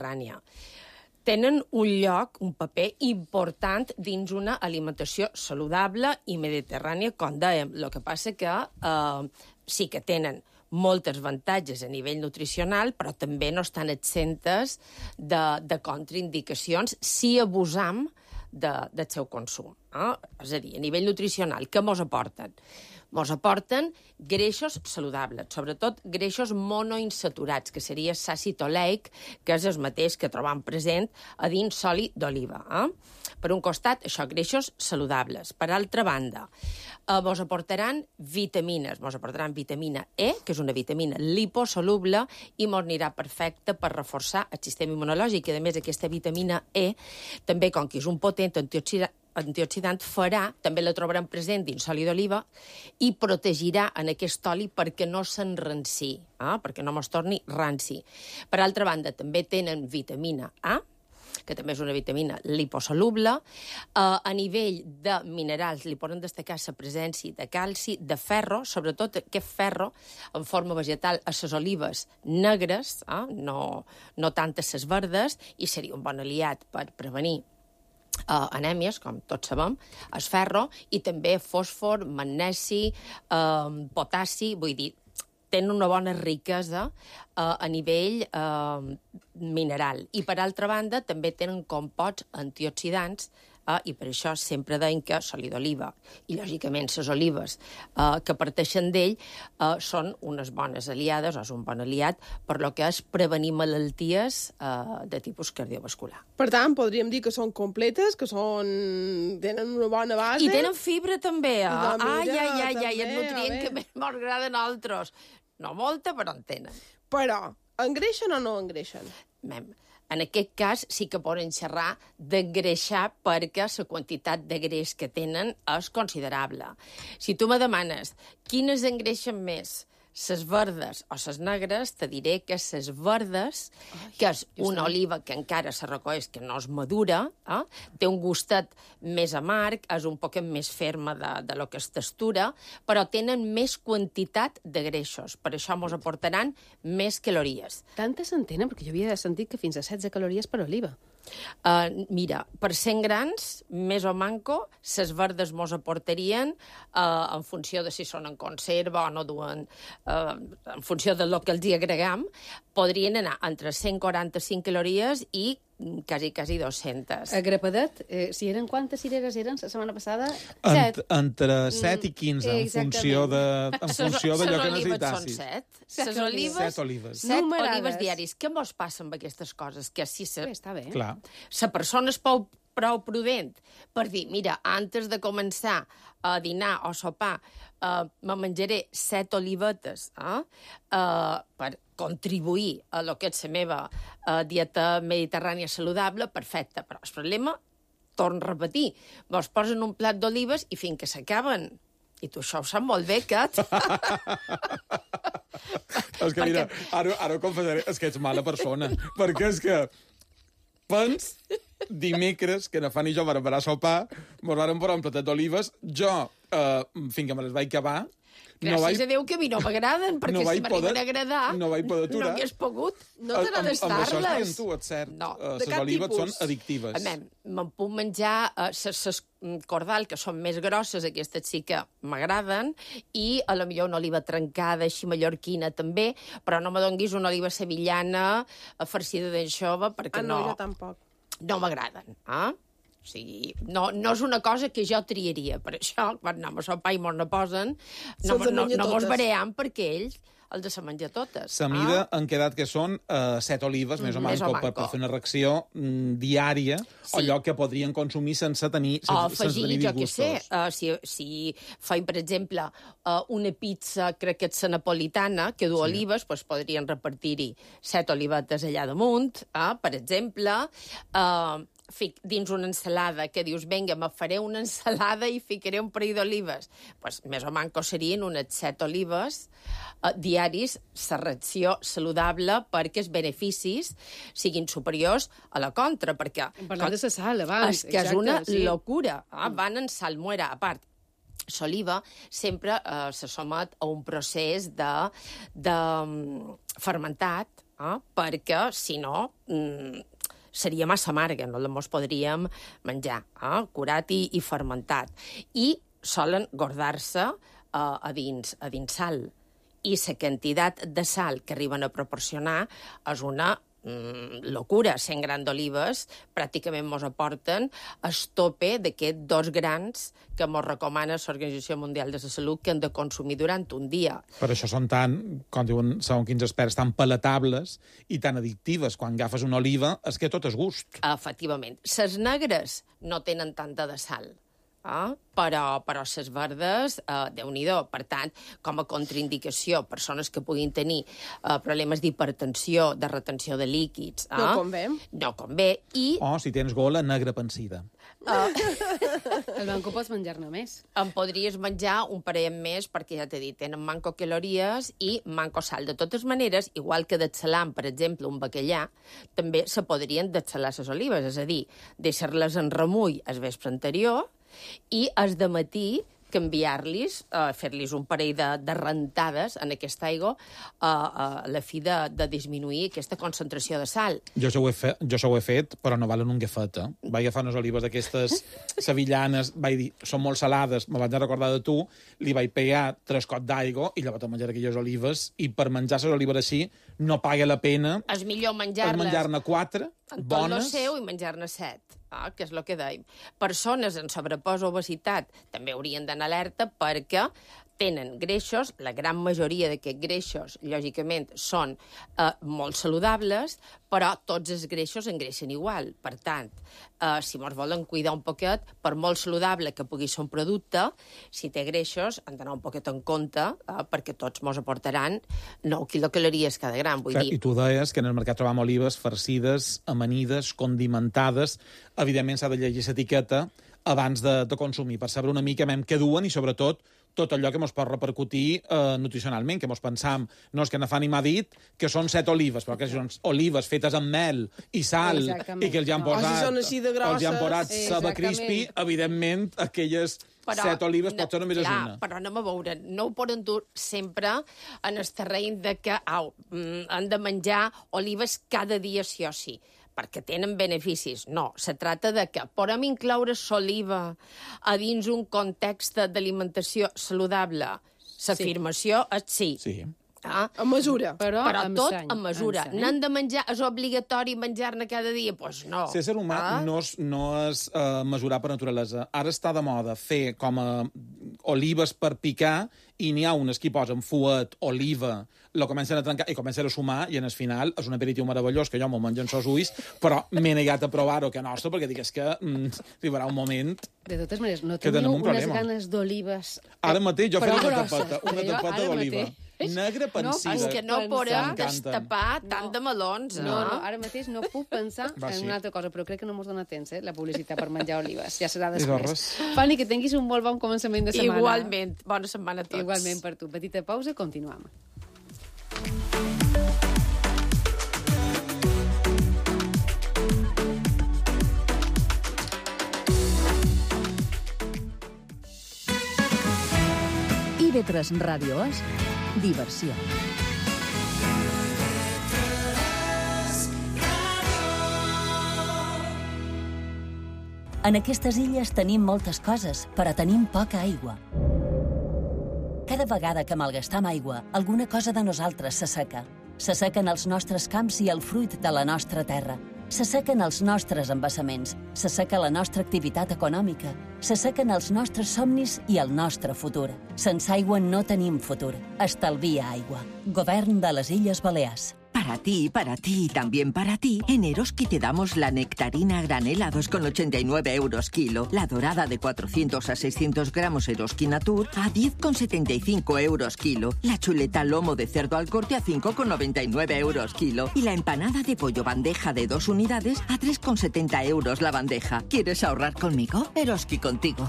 Tenen un lloc, un paper important dins una alimentació saludable i mediterrània, com dèiem. El que passa que eh, sí que tenen moltes avantatges a nivell nutricional, però també no estan exentes de, de contraindicacions si abusam de, del seu consum. Eh? És a dir, a nivell nutricional, què mos aporten? Mos aporten greixos saludables, sobretot greixos monoinsaturats, que seria l'àcid oleic, que és el mateix que trobam present a dins l'oli d'oliva. Eh? Per un costat, això, greixos saludables. Per altra banda, eh, mos aportaran vitamines. Mos aportaran vitamina E, que és una vitamina liposoluble, i mos anirà perfecte per reforçar el sistema immunològic. I, a més, aquesta vitamina E, també, com que és un potent antioxidant, antioxidant farà, també la trobarem present dins l'oli d'oliva, i protegirà en aquest oli perquè no s'enranci, eh? perquè no mos torni ranci. Per altra banda, també tenen vitamina A, que també és una vitamina liposoluble. Uh, a nivell de minerals li poden destacar la presència de calci, de ferro, sobretot aquest ferro en forma vegetal a les olives negres, eh? no, no tant a les verdes, i seria un bon aliat per prevenir Uh, anèmies, com tots sabem, el ferro, i també fòsfor, magnesi, uh, potassi, vull dir, tenen una bona riquesa eh, a nivell eh, mineral. I, per altra banda, també tenen composts antioxidants, eh, i per això sempre deim que l'oli d'oliva i, lògicament, les olives eh, que parteixen d'ell eh, són unes bones aliades, o és un bon aliat, per lo que és prevenir malalties eh, de tipus cardiovascular. Per tant, podríem dir que són completes, que són... tenen una bona base... I tenen fibra, també. Eh? Ai, ai, ai, ai, també, et nutrient que més m'agraden altres. No molta, però en tenen. Però, engreixen o no engreixen? Mem, en aquest cas sí que poden xerrar d'engreixar perquè la quantitat de greix que tenen és considerable. Si tu me demanes quines engreixen més, les verdes o les negres, te diré que les verdes, Ai, que és una oliva que encara se reconeix que no és madura, eh? Té un gustat més amarg, és un poc més ferma de, de lo que és textura, però tenen més quantitat de greixos. Per això ens aportaran més calories. Tantes en tenen? Perquè jo havia sentit que fins a setze calories per oliva. Uh, mira, per cent grans, més o manco, les verdes mos aportarien, uh, en funció de si són en conserva o no duen, uh, en funció del que els hi agregam, podrien anar entre cent quaranta-cinc calories i quasi, quasi dues-centes. A Grapadet, eh, si eren quantes cireres eren la setmana passada? Ent, entre set i quinze, en Exactament. funció de, en funció d'allò que necessitassis. Són set. Set olives, set olives. Set Numerades. olives diaris. Què mos passa amb aquestes coses? Que si se... Bé, està bé. Clar. La persona és prou, prou prudent per dir, mira, antes de començar a dinar o sopar, uh, me menjaré set olivetes eh? uh, per contribuir a lo que és la meva uh, dieta mediterrània saludable, perfecte. Però el problema, torno a repetir, vos posen un plat d'olives i fins que s'acaben. I tu això ho saps molt bé, Cat. És que, mira, ara, ara ho confessaré, és que ets mala persona, perquè és que pens dimecres, que no fa ni jo per preparar sopar, mos varen posar un platet d'olives, jo, eh, fins que me les vaig acabar, Gràcies no vaig... a Déu que a mi no m'agraden, perquè no si m'arriben poder... a agradar, no vaig poder aturar. No m'hi has pogut. No t'agrades Amb això estar-les. estic amb tu, és cert. No. Uh, les olives tipus? Són addictives. A mi, me'n puc menjar les uh, cordal, que són més grosses, aquestes sí que m'agraden, i a lo millor una oliva trencada, així mallorquina també, però no me donguis una oliva sevillana farcida d'anxova, perquè ah, no... no... jo tampoc. No m'agraden, eh? O sigui, no, no és una cosa que jo triaria. Per això, quan anem a sopar i mos ne posen, no, no, no mos veream perquè ells els de se menjar totes. La mida ah. han quedat que són uh, set olives, més o manco, manco. Per, per fer una ració mm, diària, sí. allò que podrien consumir sense tenir, sense, o afegir, sense tenir jo què sé, uh, si, si faim, per exemple, uh, una pizza, crec que és la napolitana, que du sí. olives, doncs podrien repartir-hi set olivetes allà damunt, uh, per exemple... Uh, Fic, dins una ensalada, que dius, vinga, me faré una ensalada i ficaré un parell d'olives. Pues, més o manco serien unes set olives eh, diaris, la ració saludable perquè els beneficis siguin superiors a la contra, perquè... Parlant de la sal, abans. És que exacte, és una sí. locura. Eh? Van en salmuera, a part. L'oliva sempre eh, se somet a un procés de, de um, fermentat, eh? perquè, si no... Mm, seria massa amarga, no la mos podríem menjar, eh? curat i, i fermentat. I solen guardar-se eh, a, dins, a dins sal. I la quantitat de sal que arriben a proporcionar és una mm, locura. cent grans d'olives pràcticament mos aporten el tope d'aquests dos grans que mos recomana l'Organització Mundial de la Salut que hem de consumir durant un dia. Per això són tan, com diuen segons quins experts, tan palatables i tan addictives. Quan agafes una oliva és que tot és gust. Efectivament. Les negres no tenen tanta de sal. Eh? Però, però les verdes, eh, Déu-n'hi-do. Per tant, com a contraindicació, persones que puguin tenir eh, problemes d'hipertensió, de retenció de líquids... Eh? No convé. No convé. I... O, si tens gola, negra pansida. Uh, el manco pots menjar-ne més. Em podries menjar un parell més, perquè ja t'he dit, tenen manco calories i manco sal. De totes maneres, igual que d'excelant, per exemple, un bacallà, també se podrien d'excelar les olives, és a dir, deixar-les en remull el vespre anterior i el dematí canviar-los, uh, fer-los un parell de, de rentades en aquesta aigua uh, uh, a la fi de, de disminuir aquesta concentració de sal. Jo això ho he fet, jo això ho he fet però no valen un gafet, eh? Vaig agafar unes olives d'aquestes sevillanes, vaig dir, són molt salades, me vaig recordar de tu, li vaig pegar tres cops d'aigua i llavors menjar aquelles olives, i per menjar les olives així no paga la pena. És millor menjar-les... menjar-ne quatre, en tot bones... lo seu i menjar-ne set, ah, que és el que dèiem. Persones en sobrepòs o obesitat també haurien d'anar alerta perquè tenen greixos, la gran majoria d'aquests greixos, lògicament, són eh, molt saludables, però tots els greixos engreixen igual. Per tant, eh, si ens volen cuidar un poquet, per molt saludable que pugui ser un producte, si té greixos, han d'anar un poquet en compte, eh, perquè tots ens aportaran nou quilocalories cada gram. Vull Clar, dir... I tu deies que en el mercat trobam olives farcides, amanides, condimentades. Evidentment s'ha de llegir l'etiqueta abans de, de consumir, per saber una mica què duen i, sobretot, tot allò que ens pot repercutir eh, nutricionalment, que ens pensam, no, és que Nafani m'ha dit que són set olives, però que són olives fetes amb mel i sal, exactament, i que els hi han posat, o si són així de grosses, els hi han posat ceba crispi, evidentment, aquelles però, set olives pot ser només clar, és una. Però anem a veure, no ho poden dur sempre en el terreny de que au, han de menjar olives cada dia sí o sí, perquè tenen beneficis. No, se tracta de que podem incloure l'oliva a dins un context d'alimentació saludable. L'afirmació és sí. Sí. Ah? A mesura. Però, però tot seny, a mesura. N'han de menjar, és obligatori menjar-ne cada dia? Doncs pues no. Ser ser humà ah? no és, no és uh, mesurar per naturalesa. Ara està de moda fer com a olives per picar i n'hi ha unes que hi posen fuet, oliva, la comencen a trencar i comencen a sumar i en el final és un aperitiu meravellós que jo m'ho menjo en sos ulls, però m'he negat a provar-ho que nostre perquè dic és que mm, arribarà un moment de totes maneres, no que teniu un unes problema. ganes d'olives... Ara mateix jo però feia una grosses, tapeta, una jo tapeta ara d'oliva. mateix- Negra pansida. És que no podem M'encanten. destapar tant de melons, No, no? no, ara mateix no puc pensar Va, en sí. una altra cosa, però crec que no mos dona temps, eh, la publicitat per menjar olives. Ja serà I després. res. Fanny, que tinguis un molt bon començament de setmana. Igualment. Bona setmana a tots. Igualment per tu. Petita pausa, continuem. I V tres Ràdio és diversió. En aquestes illes tenim moltes coses, però tenim poca aigua. Cada vegada que malgastam aigua, alguna cosa de nosaltres s'asseca. S'assequen els nostres camps i el fruit de la nostra terra. S'assequen els nostres embassaments, s'asseca la nostra activitat econòmica, s'assequen els nostres somnis i el nostre futur. Sense aigua no tenim futur. Estalvia aigua. Govern de les Illes Balears. Para ti, para ti y también para ti, en Eroski te damos la nectarina granel a dos con ochenta y nueve euros kilo, la dorada de cuatrocientos a seiscientos gramos Eroski Natur a diez con setenta y cinco euros kilo, la chuleta lomo de cerdo al corte a cinco con noventa y nueve euros kilo y la empanada de pollo bandeja de dos unidades a tres con setenta euros la bandeja. ¿Quieres ahorrar conmigo? Eroski contigo.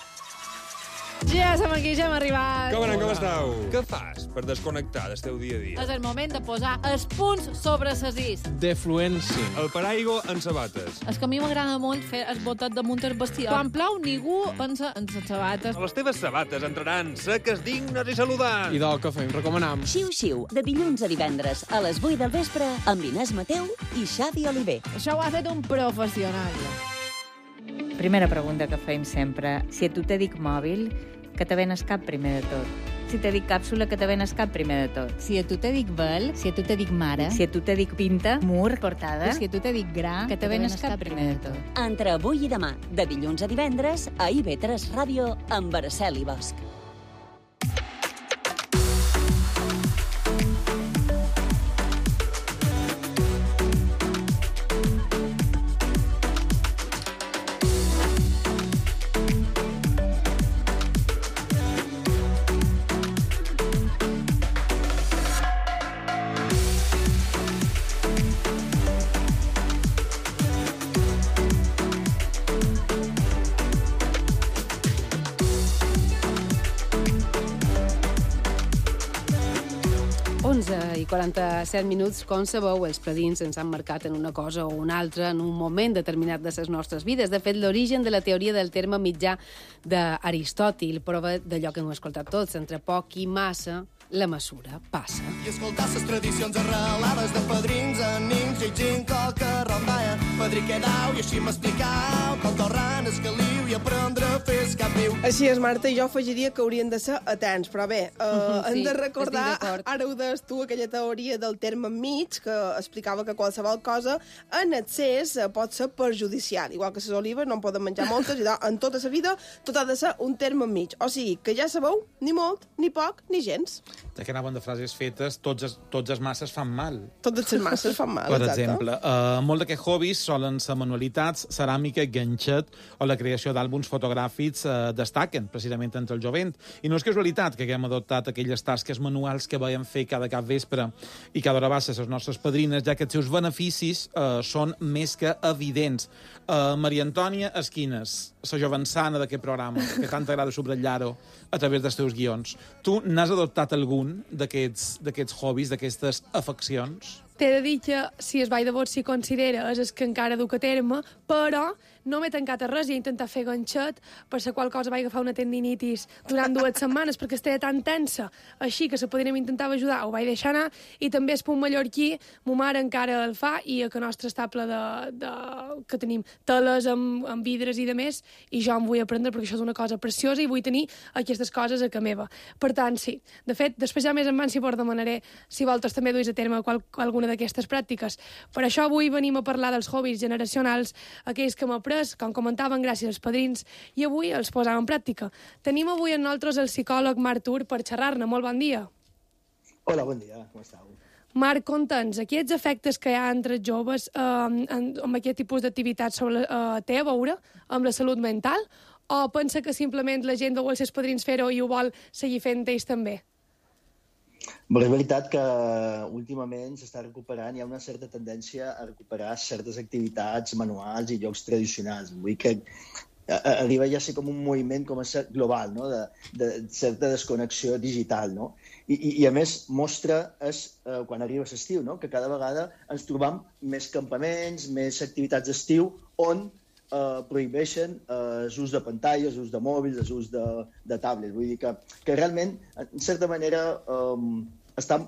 Ja som aquí, ja hem arribat. Com anem, com esteu? Què fas per desconnectar del teu dia a dia? És el moment de posar els punts sobre les is. Defluència. El paraigua en sabates. És que a mi m'agrada molt fer el botet damunt el bestiar. Quan plou, ningú pensa en les sabates. Les teves sabates entraran seques, dignes i saludants. I del que fem, recomanam. Xiu-xiu, de dilluns a divendres, a les vuit del vespre, amb Inés Mateu i Xavi Oliver. Això ho ha fet un professional. Primera pregunta que fem sempre. Si a tu te dic mòbil, que te ven el cap primer de tot. Si te dic càpsula, que te ven el cap primer de tot. Si a tu te dic vel, si a tu te dic mare, Si a tu te dic pinta, mur, portada, si a tu te dic gra, que te ven el cap primer de tot. Entre avui i demà, de dilluns a divendres, a I V tres Ràdio, amb Araceli Bosch. onze i quaranta-set minuts, com sabeu, els predins ens han marcat en una cosa o una altra en un moment determinat de les nostres vides. De fet, l'origen de la teoria del terme mitjà d'Aristòtil prova d'allò que hem escoltat tots, entre poc i massa, la mesura passa. I escoltar les tradicions arrelades de padrins, amics, llegint coca, rondalla, padrí que dau, i així m'explicau, com torrant, escaliu i aprendre a fer escapiu. Així és, Marta, i jo afegiria que haurien de ser atents, però bé, eh, Sí, hem de recordar, estic d'acord. ara ho deies tu, aquella teoria del terme mig, que explicava que qualsevol cosa en excés eh, pot ser perjudicial, igual que les olives no en poden menjar moltes, i en tota la vida tot ha de ser un terme mig, o sigui, que ja sabeu, ni molt, ni poc, ni gens. De que anaven de frases fetes, tots es, tots es masses fan mal. Totes les masses fan mal, Per exacte. exemple, uh, molt d'aquests hobbies solen ser manualitats, ceràmica, ganxet o la creació d'àlbums fotogràfics uh, destaquen precisament entre el jovent. I no és casualitat que haguem adoptat aquelles tasques manuals que veiem fer cada cap vespre i cada hora baixa les nostres padrines, ja que els seus beneficis uh, són més que evidents. Uh, Maria Antònia Esquines, la jovençana d'aquest programa, que tant t'agrada subratllar-ho a través dels teus guions. Tu n'has adoptat algun d'aquests d'aquests hobbies, d'aquestes afeccions? T'he de dir que si es ball de bot s'hi considera és el que encara duc a terme, però no m'he tancat a res i he intentat fer ganxet per la qual cosa vaig agafar una tendinitis durant dues setmanes perquè estava tan tensa així que la padrina m'intentava ajudar, ho vaig deixar anar, i també el punt mallorquí, ma mare encara el fa, i a que nostre estable de, de, que tenim teles amb, amb vidres i de més, i jo em vull aprendre perquè això és una cosa preciosa i vull tenir aquestes coses a ca meva. Per tant, sí. De fet, després ja més en van si vos demanaré si voltes també duis a terme qual, alguna d'aquestes pràctiques. Per això avui venim a parlar dels hobbies generacionals, aquells que hem après, com comentaven, gràcies als padrins, i avui els posam en pràctica. Tenim avui amb nosaltres el psicòleg Marc Tur per xerrar-ne. Molt bon dia. Hola, bon dia, com estàu? Marc, conta'ns, aquests efectes que hi ha entre joves eh, amb aquest tipus d'activitats sobre, eh, té a veure amb la salut mental, o pensa que simplement la gent veu els seus padrins fer-ho i ho vol seguir fent ells també? Bé, és veritat que últimament s'està recuperant, hi ha una certa tendència a recuperar certes activitats manuals i llocs tradicionals. Vull que arriba ja a ser com un moviment com a ser global, no? de, de certa desconnexió digital. No? I, i, I a més mostra, és, eh, quan arriba l'estiu, no? que cada vegada ens trobam més campaments, més activitats d'estiu on eh, prohibeixen eh, l'ús de pantalles, l'ús de mòbils, l'ús de, de tablets. Vull dir que, que realment, en certa manera, eh, estan,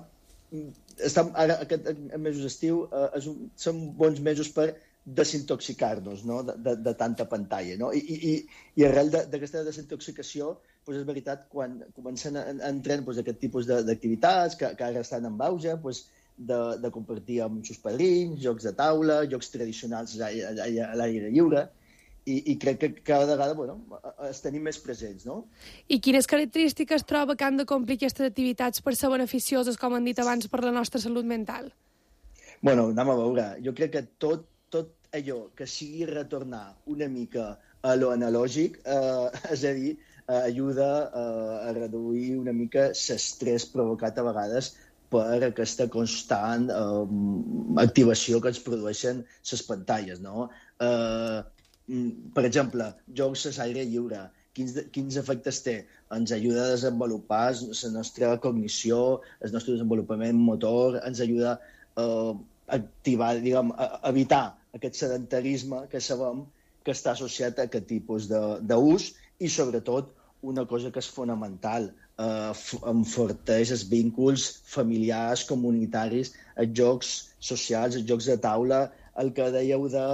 estan, ara aquest mesos d'estiu eh, és un, són bons mesos per desintoxicar-nos, no? de, de, de tanta pantalla. No? I, i, i arrel d'aquesta desintoxicació, doncs és veritat, quan comencen a, a entrar doncs, aquest tipus d'activitats que, que ara estan en auge, doncs, de, de compartir amb els seus padrins, jocs de taula, jocs tradicionals a, a, a l'aire lliure, i, i crec que cada vegada bueno, els tenim més presents. No? I quines característiques troba que han de complir aquestes activitats per ser beneficioses, com han dit abans, per la nostra salut mental? Bueno, anem a veure. Jo crec que tot, tot allò que sigui retornar una mica a lo analògic, eh, és a dir, eh, ajuda eh, a reduir una mica l'estrès provocat a vegades per aquesta constant eh, activació que ens produeixen les pantalles. No? Eh, per exemple, jocs a l'aire lliure, quins, quins efectes té? Ens ajuda a desenvolupar la nostra cognició, el nostre desenvolupament motor, ens ajuda a activar, diguem, a evitar aquest sedentarisme que sabem que està associat a aquest tipus d'ús i, sobretot, una cosa que és fonamental, eh, enforteix els vínculs familiars, comunitaris, els jocs socials, els jocs de taula, el que dèieu de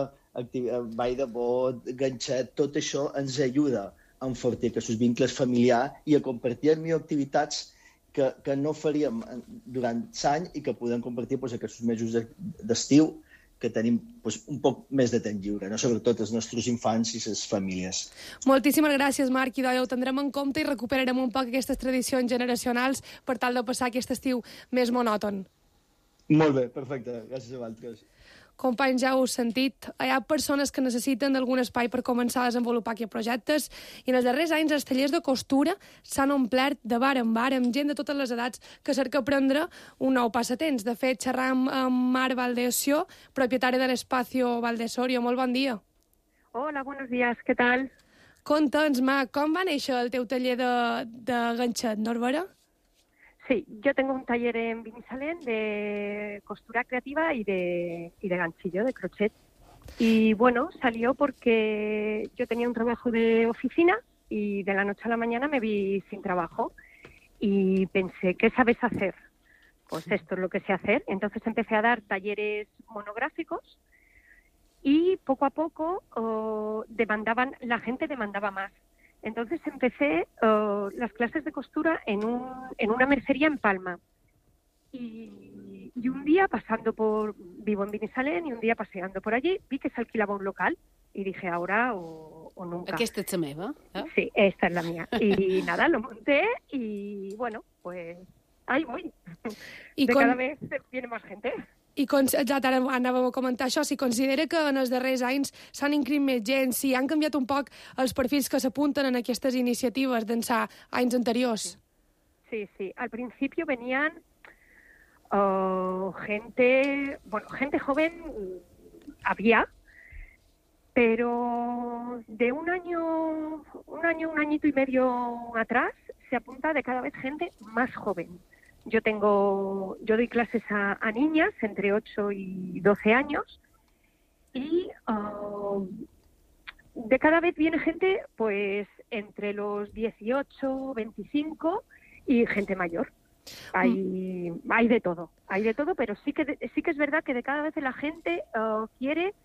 ball de bot, ganxet, tot això ens ajuda a enfortir aquests vincles familiars i a compartir amb mi activitats que, que no faríem durant l'any i que podem compartir doncs, aquests mesos d'estiu que tenim doncs, un poc més de temps lliure, no? Sobretot els nostres infants i les famílies. Moltíssimes gràcies, Marc, i ho tindrem en compte i recuperarem un poc aquestes tradicions generacionals per tal de passar aquest estiu més monòton. Molt bé, perfecte. Gràcies a vosaltres. Companys, ja ho heu sentit, hi ha persones que necessiten d'algun espai per començar a desenvolupar aquests projectes i en els darrers anys els tallers de costura s'han omplert de bar en bar amb gent de totes les edats que cerca aprendre un nou passatemps. De fet, xerram amb Mar Valdesorio, propietària de l'Espacio Valdesorio. Molt bon dia. Hola, buenos días, ¿qué tal? Conta'ns, Mar, com va néixer el teu taller de, de ganxet, Norbera? Sí, Sí, yo tengo un taller en Binissalén de costura creativa y de, y de ganchillo, de crochet. Y bueno, salió porque yo tenía un trabajo de oficina y de la noche a la mañana me vi sin trabajo. Y pensé, ¿qué sabes hacer? Pues esto es lo que sé hacer. Entonces empecé a dar talleres monográficos y poco a poco oh, demandaban, la gente demandaba más. Entonces empecé uh, las clases de costura en, un, en una mercería en Palma. Y, y un día pasando por, vivo en Binissalén, y un día paseando por allí, vi que se alquilaba un local y dije ahora o, o nunca. Aquesta és la meva, eh? Sí, esta es la mía. Y nada, lo monté y bueno, pues ahí voy. I de con... cada vez viene más gente. I con... ja ara anàvem a comentar això, si considera que en els darrers anys s'han inscrit més gent, si han canviat un poc els perfils que s'apunten en aquestes iniciatives d'ençà anys anteriors. Sí, sí. Al principio venían uh, gente, bueno, gente joven había, pero de un año, un año, un añito y medio atrás se apunta de cada vez gente más joven. Yo tengo, yo doy clases a, a niñas entre ocho y doce años y uh, de cada vez viene gente pues entre los dieciocho, veinticinco y gente mayor. Hay, mm. hay de todo, hay de todo, pero sí que sí que es verdad que de cada vez la gente uh, quiere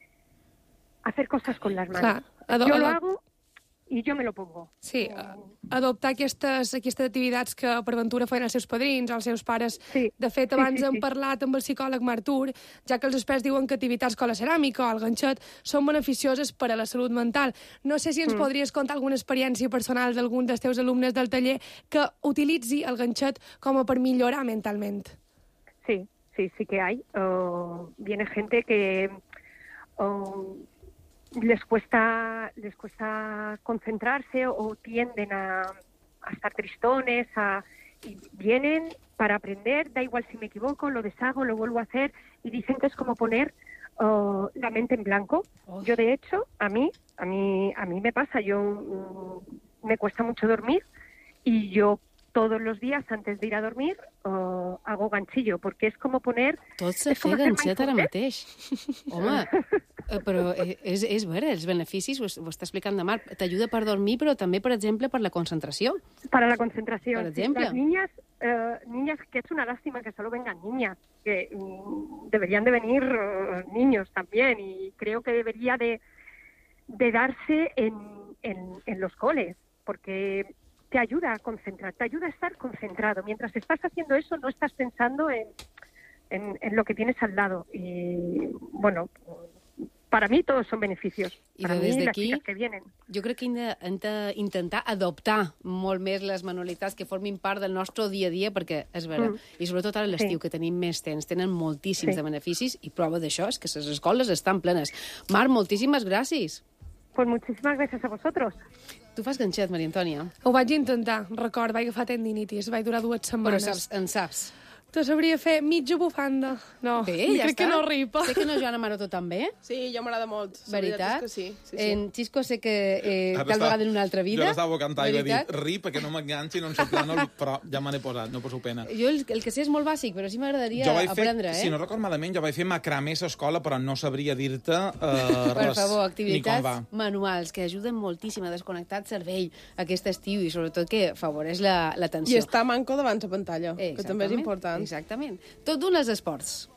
hacer cosas con las manos. Clar, yo lo hago i jo me lo pongo. Sí, adoptar aquestes, aquestes activitats que per ventura feien els seus padrins o els seus pares. Sí. De fet, abans sí, sí, hem sí. parlat amb el psicòleg Martur, ja que els experts diuen que activitats com la ceràmica o el ganxet són beneficioses per a la salut mental. No sé si ens mm. podries contar alguna experiència personal d'algun dels teus alumnes del taller que utilitzi el ganxet com a per millorar mentalment. Sí, sí, sí que hay. Uh, viene gente que... Uh, les cuesta les cuesta concentrarse o tienden a, a estar tristones, a, y vienen para aprender, da igual si me equivoco, lo deshago, lo vuelvo a hacer, y dicen que es como poner uh, la mente en blanco. Oh. Yo, de hecho, a mí, a mí, a mí me pasa, yo um, me cuesta mucho dormir y yo todos los días antes de ir a dormir uh, hago ganchillo, porque es como poner... Tot s'ha fet ganxet ara mateix. Home, però és, és vera, els beneficis, ho, ho està explicant la Mar, t'ajuda per dormir, però també, per exemple, per la concentració. Para la concentración. Por ejemplo. Las niñas, uh, niñas, que es una lástima que solo vengan niñas, que um, deberían de venir uh, niños también, y creo que debería de, de darse en, en, en los coles, porque... te ayuda a concentrar, te ayuda a estar concentrado. Mientras estás haciendo eso, no estás pensando en, en, en lo que tienes al lado. Y, bueno, para mí todos son beneficios. I para des mí, d'aquí, las chicas que vienen. Jo crec que hem d'intentar adoptar molt més les manualitats que formin part del nostre dia a dia, perquè és vera, mm. i sobretot ara a l'estiu, sí. que tenim més temps, tenen moltíssims sí. de beneficis, i prova d'això és que les escoles estan plenes. Mar, moltíssimes gràcies. Pues muchísimas gracias a vosotros. Tu fas ganxet, Maria Antònia? Ho vaig intentar, record, vaig agafar tendinitis, vaig durar dues setmanes. Però saps, en saps? Te sabria fer mitja bufanda. No, bé, ja crec està. que no ripa. Sé que no, Joana Maró, tu també? Sí, jo m'agrada molt. La veritat? veritat és que sí. sí, sí. En Xisco sé que eh, tal vegada en una altra vida. Jo l'estava cantant i va dir, ri, perquè no m'enganxi, no em sap plànol, però ja me n'he posat, no poso pena. Jo el, el que sé és molt bàsic, però sí m'agradaria aprendre, fer, eh? Si no record malament, jo vaig fer macramé a l'escola, però no sabria dir-te uh, per res, favor, ni com va. activitats manuals que ajuden moltíssim a desconnectar el cervell aquest estiu i sobretot que afavoreix l'atenció. I estar manco davant la pantalla, eh, que també és important. Exactament. Tot d'un els esports.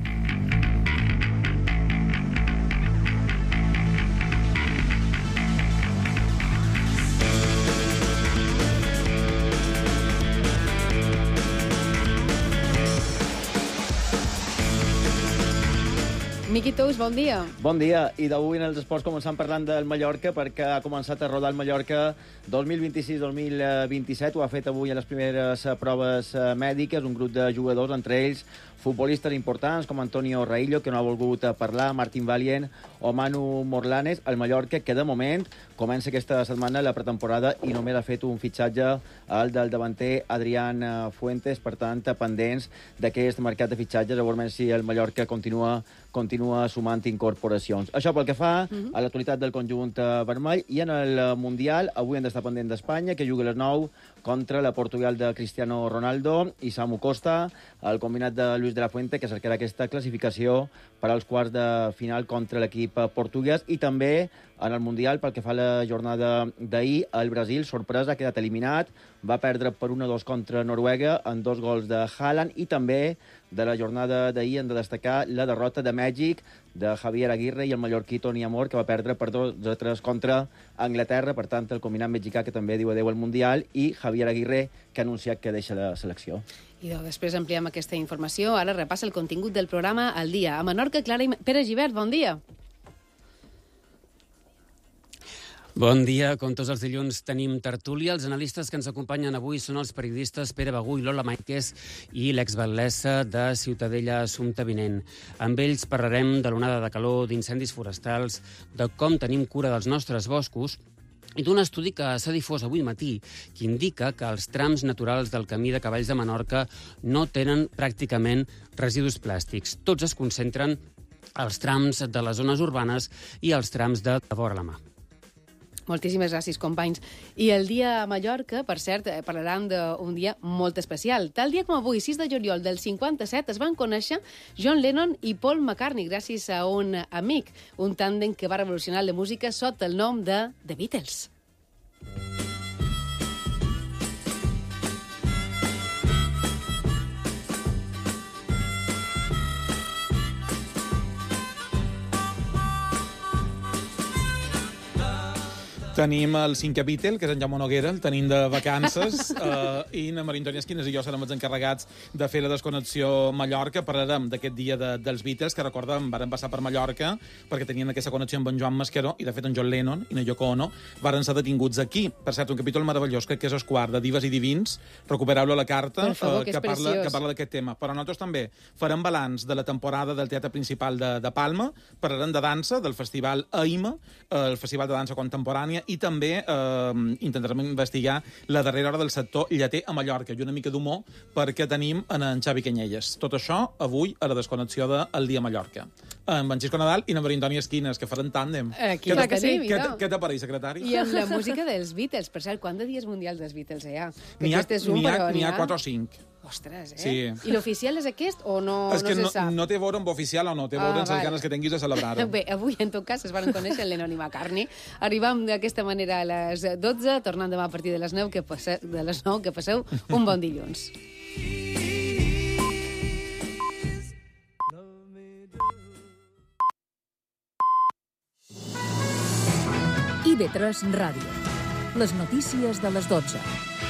Miqui Tous, bon dia. Bon dia. I d'avui en els esports començant parlant del Mallorca, perquè ha començat a rodar el Mallorca dos mil vint-i-sis dos mil vint-i-set. Ho ha fet avui a les primeres proves mèdiques, un grup de jugadors, entre ells futbolistes importants com Antonio Raillo, que no ha volgut parlar, Martín Valient o Manu Morlanes. El Mallorca, que de moment comença aquesta setmana la pretemporada i només ha fet un fitxatge al del davanter Adrián Fuentes, per tant, pendents d'aquest mercat de fitxatges, a veure si el Mallorca continua continua sumant incorporacions. Això pel que fa Mhm. a l'actualitat del conjunt eh, vermell, i en el eh, Mundial avui hem d'estar pendent d'Espanya, que juga a les nou contra la Portugal de Cristiano Ronaldo i Samu Costa, el combinat de Luis de la Fuente, que cercarà aquesta classificació per als quarts de final contra l'equip eh, portuguès. I també en el Mundial, pel que fa a la jornada d'ahir, el Brasil, sorpresa, ha quedat eliminat, va perdre per un a dos contra Noruega en dos gols de Haaland, i també de la jornada d'ahir hem de destacar la derrota de Mèxic de Javier Aguirre i el mallorquí Toni Amor, que va perdre per dos a tres contra Anglaterra. Per tant, el combinat mexicà, que també diu adeu al Mundial, i Javier Aguirre, que ha anunciat que deixa la selecció. I doncs, després ampliem aquesta informació. Ara repassa el contingut del programa al dia. A Menorca, Clara i Pere Gibert, bon dia. Bon dia. Com tots els dilluns tenim tertúlia. Els analistes que ens acompanyen avui són els periodistes Pere Begull, Lola Maiquez i l'exbatlessa de Ciutadella, Assumpta Vinent. Amb ells parlarem de l'onada de calor, d'incendis forestals, de com tenim cura dels nostres boscos i d'un estudi que s'ha difós avui matí que indica que els trams naturals del camí de cavalls de Menorca no tenen pràcticament residus plàstics. Tots es concentren als trams de les zones urbanes i als trams de vora la mà. Moltíssimes gràcies, companys. I el dia a Mallorca, per cert, parlarem d'un dia molt especial. Tal dia com avui, sis de juliol del cinquanta-set, es van conèixer John Lennon i Paul McCartney gràcies a un amic, un tàndem que va revolucionar la música sota el nom de The Beatles. Tenim el cinquè Beatle, que és en Jaume Noguera, el tenim de vacances, eh, i na Maria Antònia Esquines i jo serem els encarregats de fer la desconnexió Mallorca. Parlarem d'aquest dia de, dels Beatles, que recordem, varen passar per Mallorca, perquè tenien aquesta connexió amb en Joan Mascaró, i de fet en John Lennon i na Yoko Ono varen ser detinguts aquí. Per cert, un capítol meravellós, crec que és Esquart, de Dives i Divins, recupereu-lo a la carta, Per favor, que és que parla, preciós. que parla d'aquest tema. Però nosaltres també farem balanç de la temporada del Teatre Principal de, de Palma, parlarem de dansa, del Festival AIMA, el Festival de Dansa Contemporània, i també eh, intentarem investigar la darrera hora del sector lleter a Mallorca i una mica d'humor perquè tenim en, en Xavi Canyelles. Tot això avui a la desconnexió de El Dia Mallorca. En Francisco Nadal i na Maria Antònia Esquines, que faran tàndem. Aquí què la que tenim, què, no? què t'apareix, secretari? I amb la música dels Beatles. Per cert, quant de dies mundials dels Beatles hi ha? Que N'hi ha, aquest és un, n'hi ha, però n'hi ha quatre o cinc. Ostres, eh? Sí. I l'oficial és aquest o no, És no que se no, sap? no té a veure amb oficial o no, té a veure Ah, amb les vale. ganes que tinguis de celebrar-ho. Bé, avui, en tot cas, es van conèixer el Lennon i McCartney. Arribam d'aquesta manera a les dotze, tornant demà a partir de les nou, que passeu, de les nou, que passeu un bon dilluns. I V tres Ràdio. Les notícies de les dotze.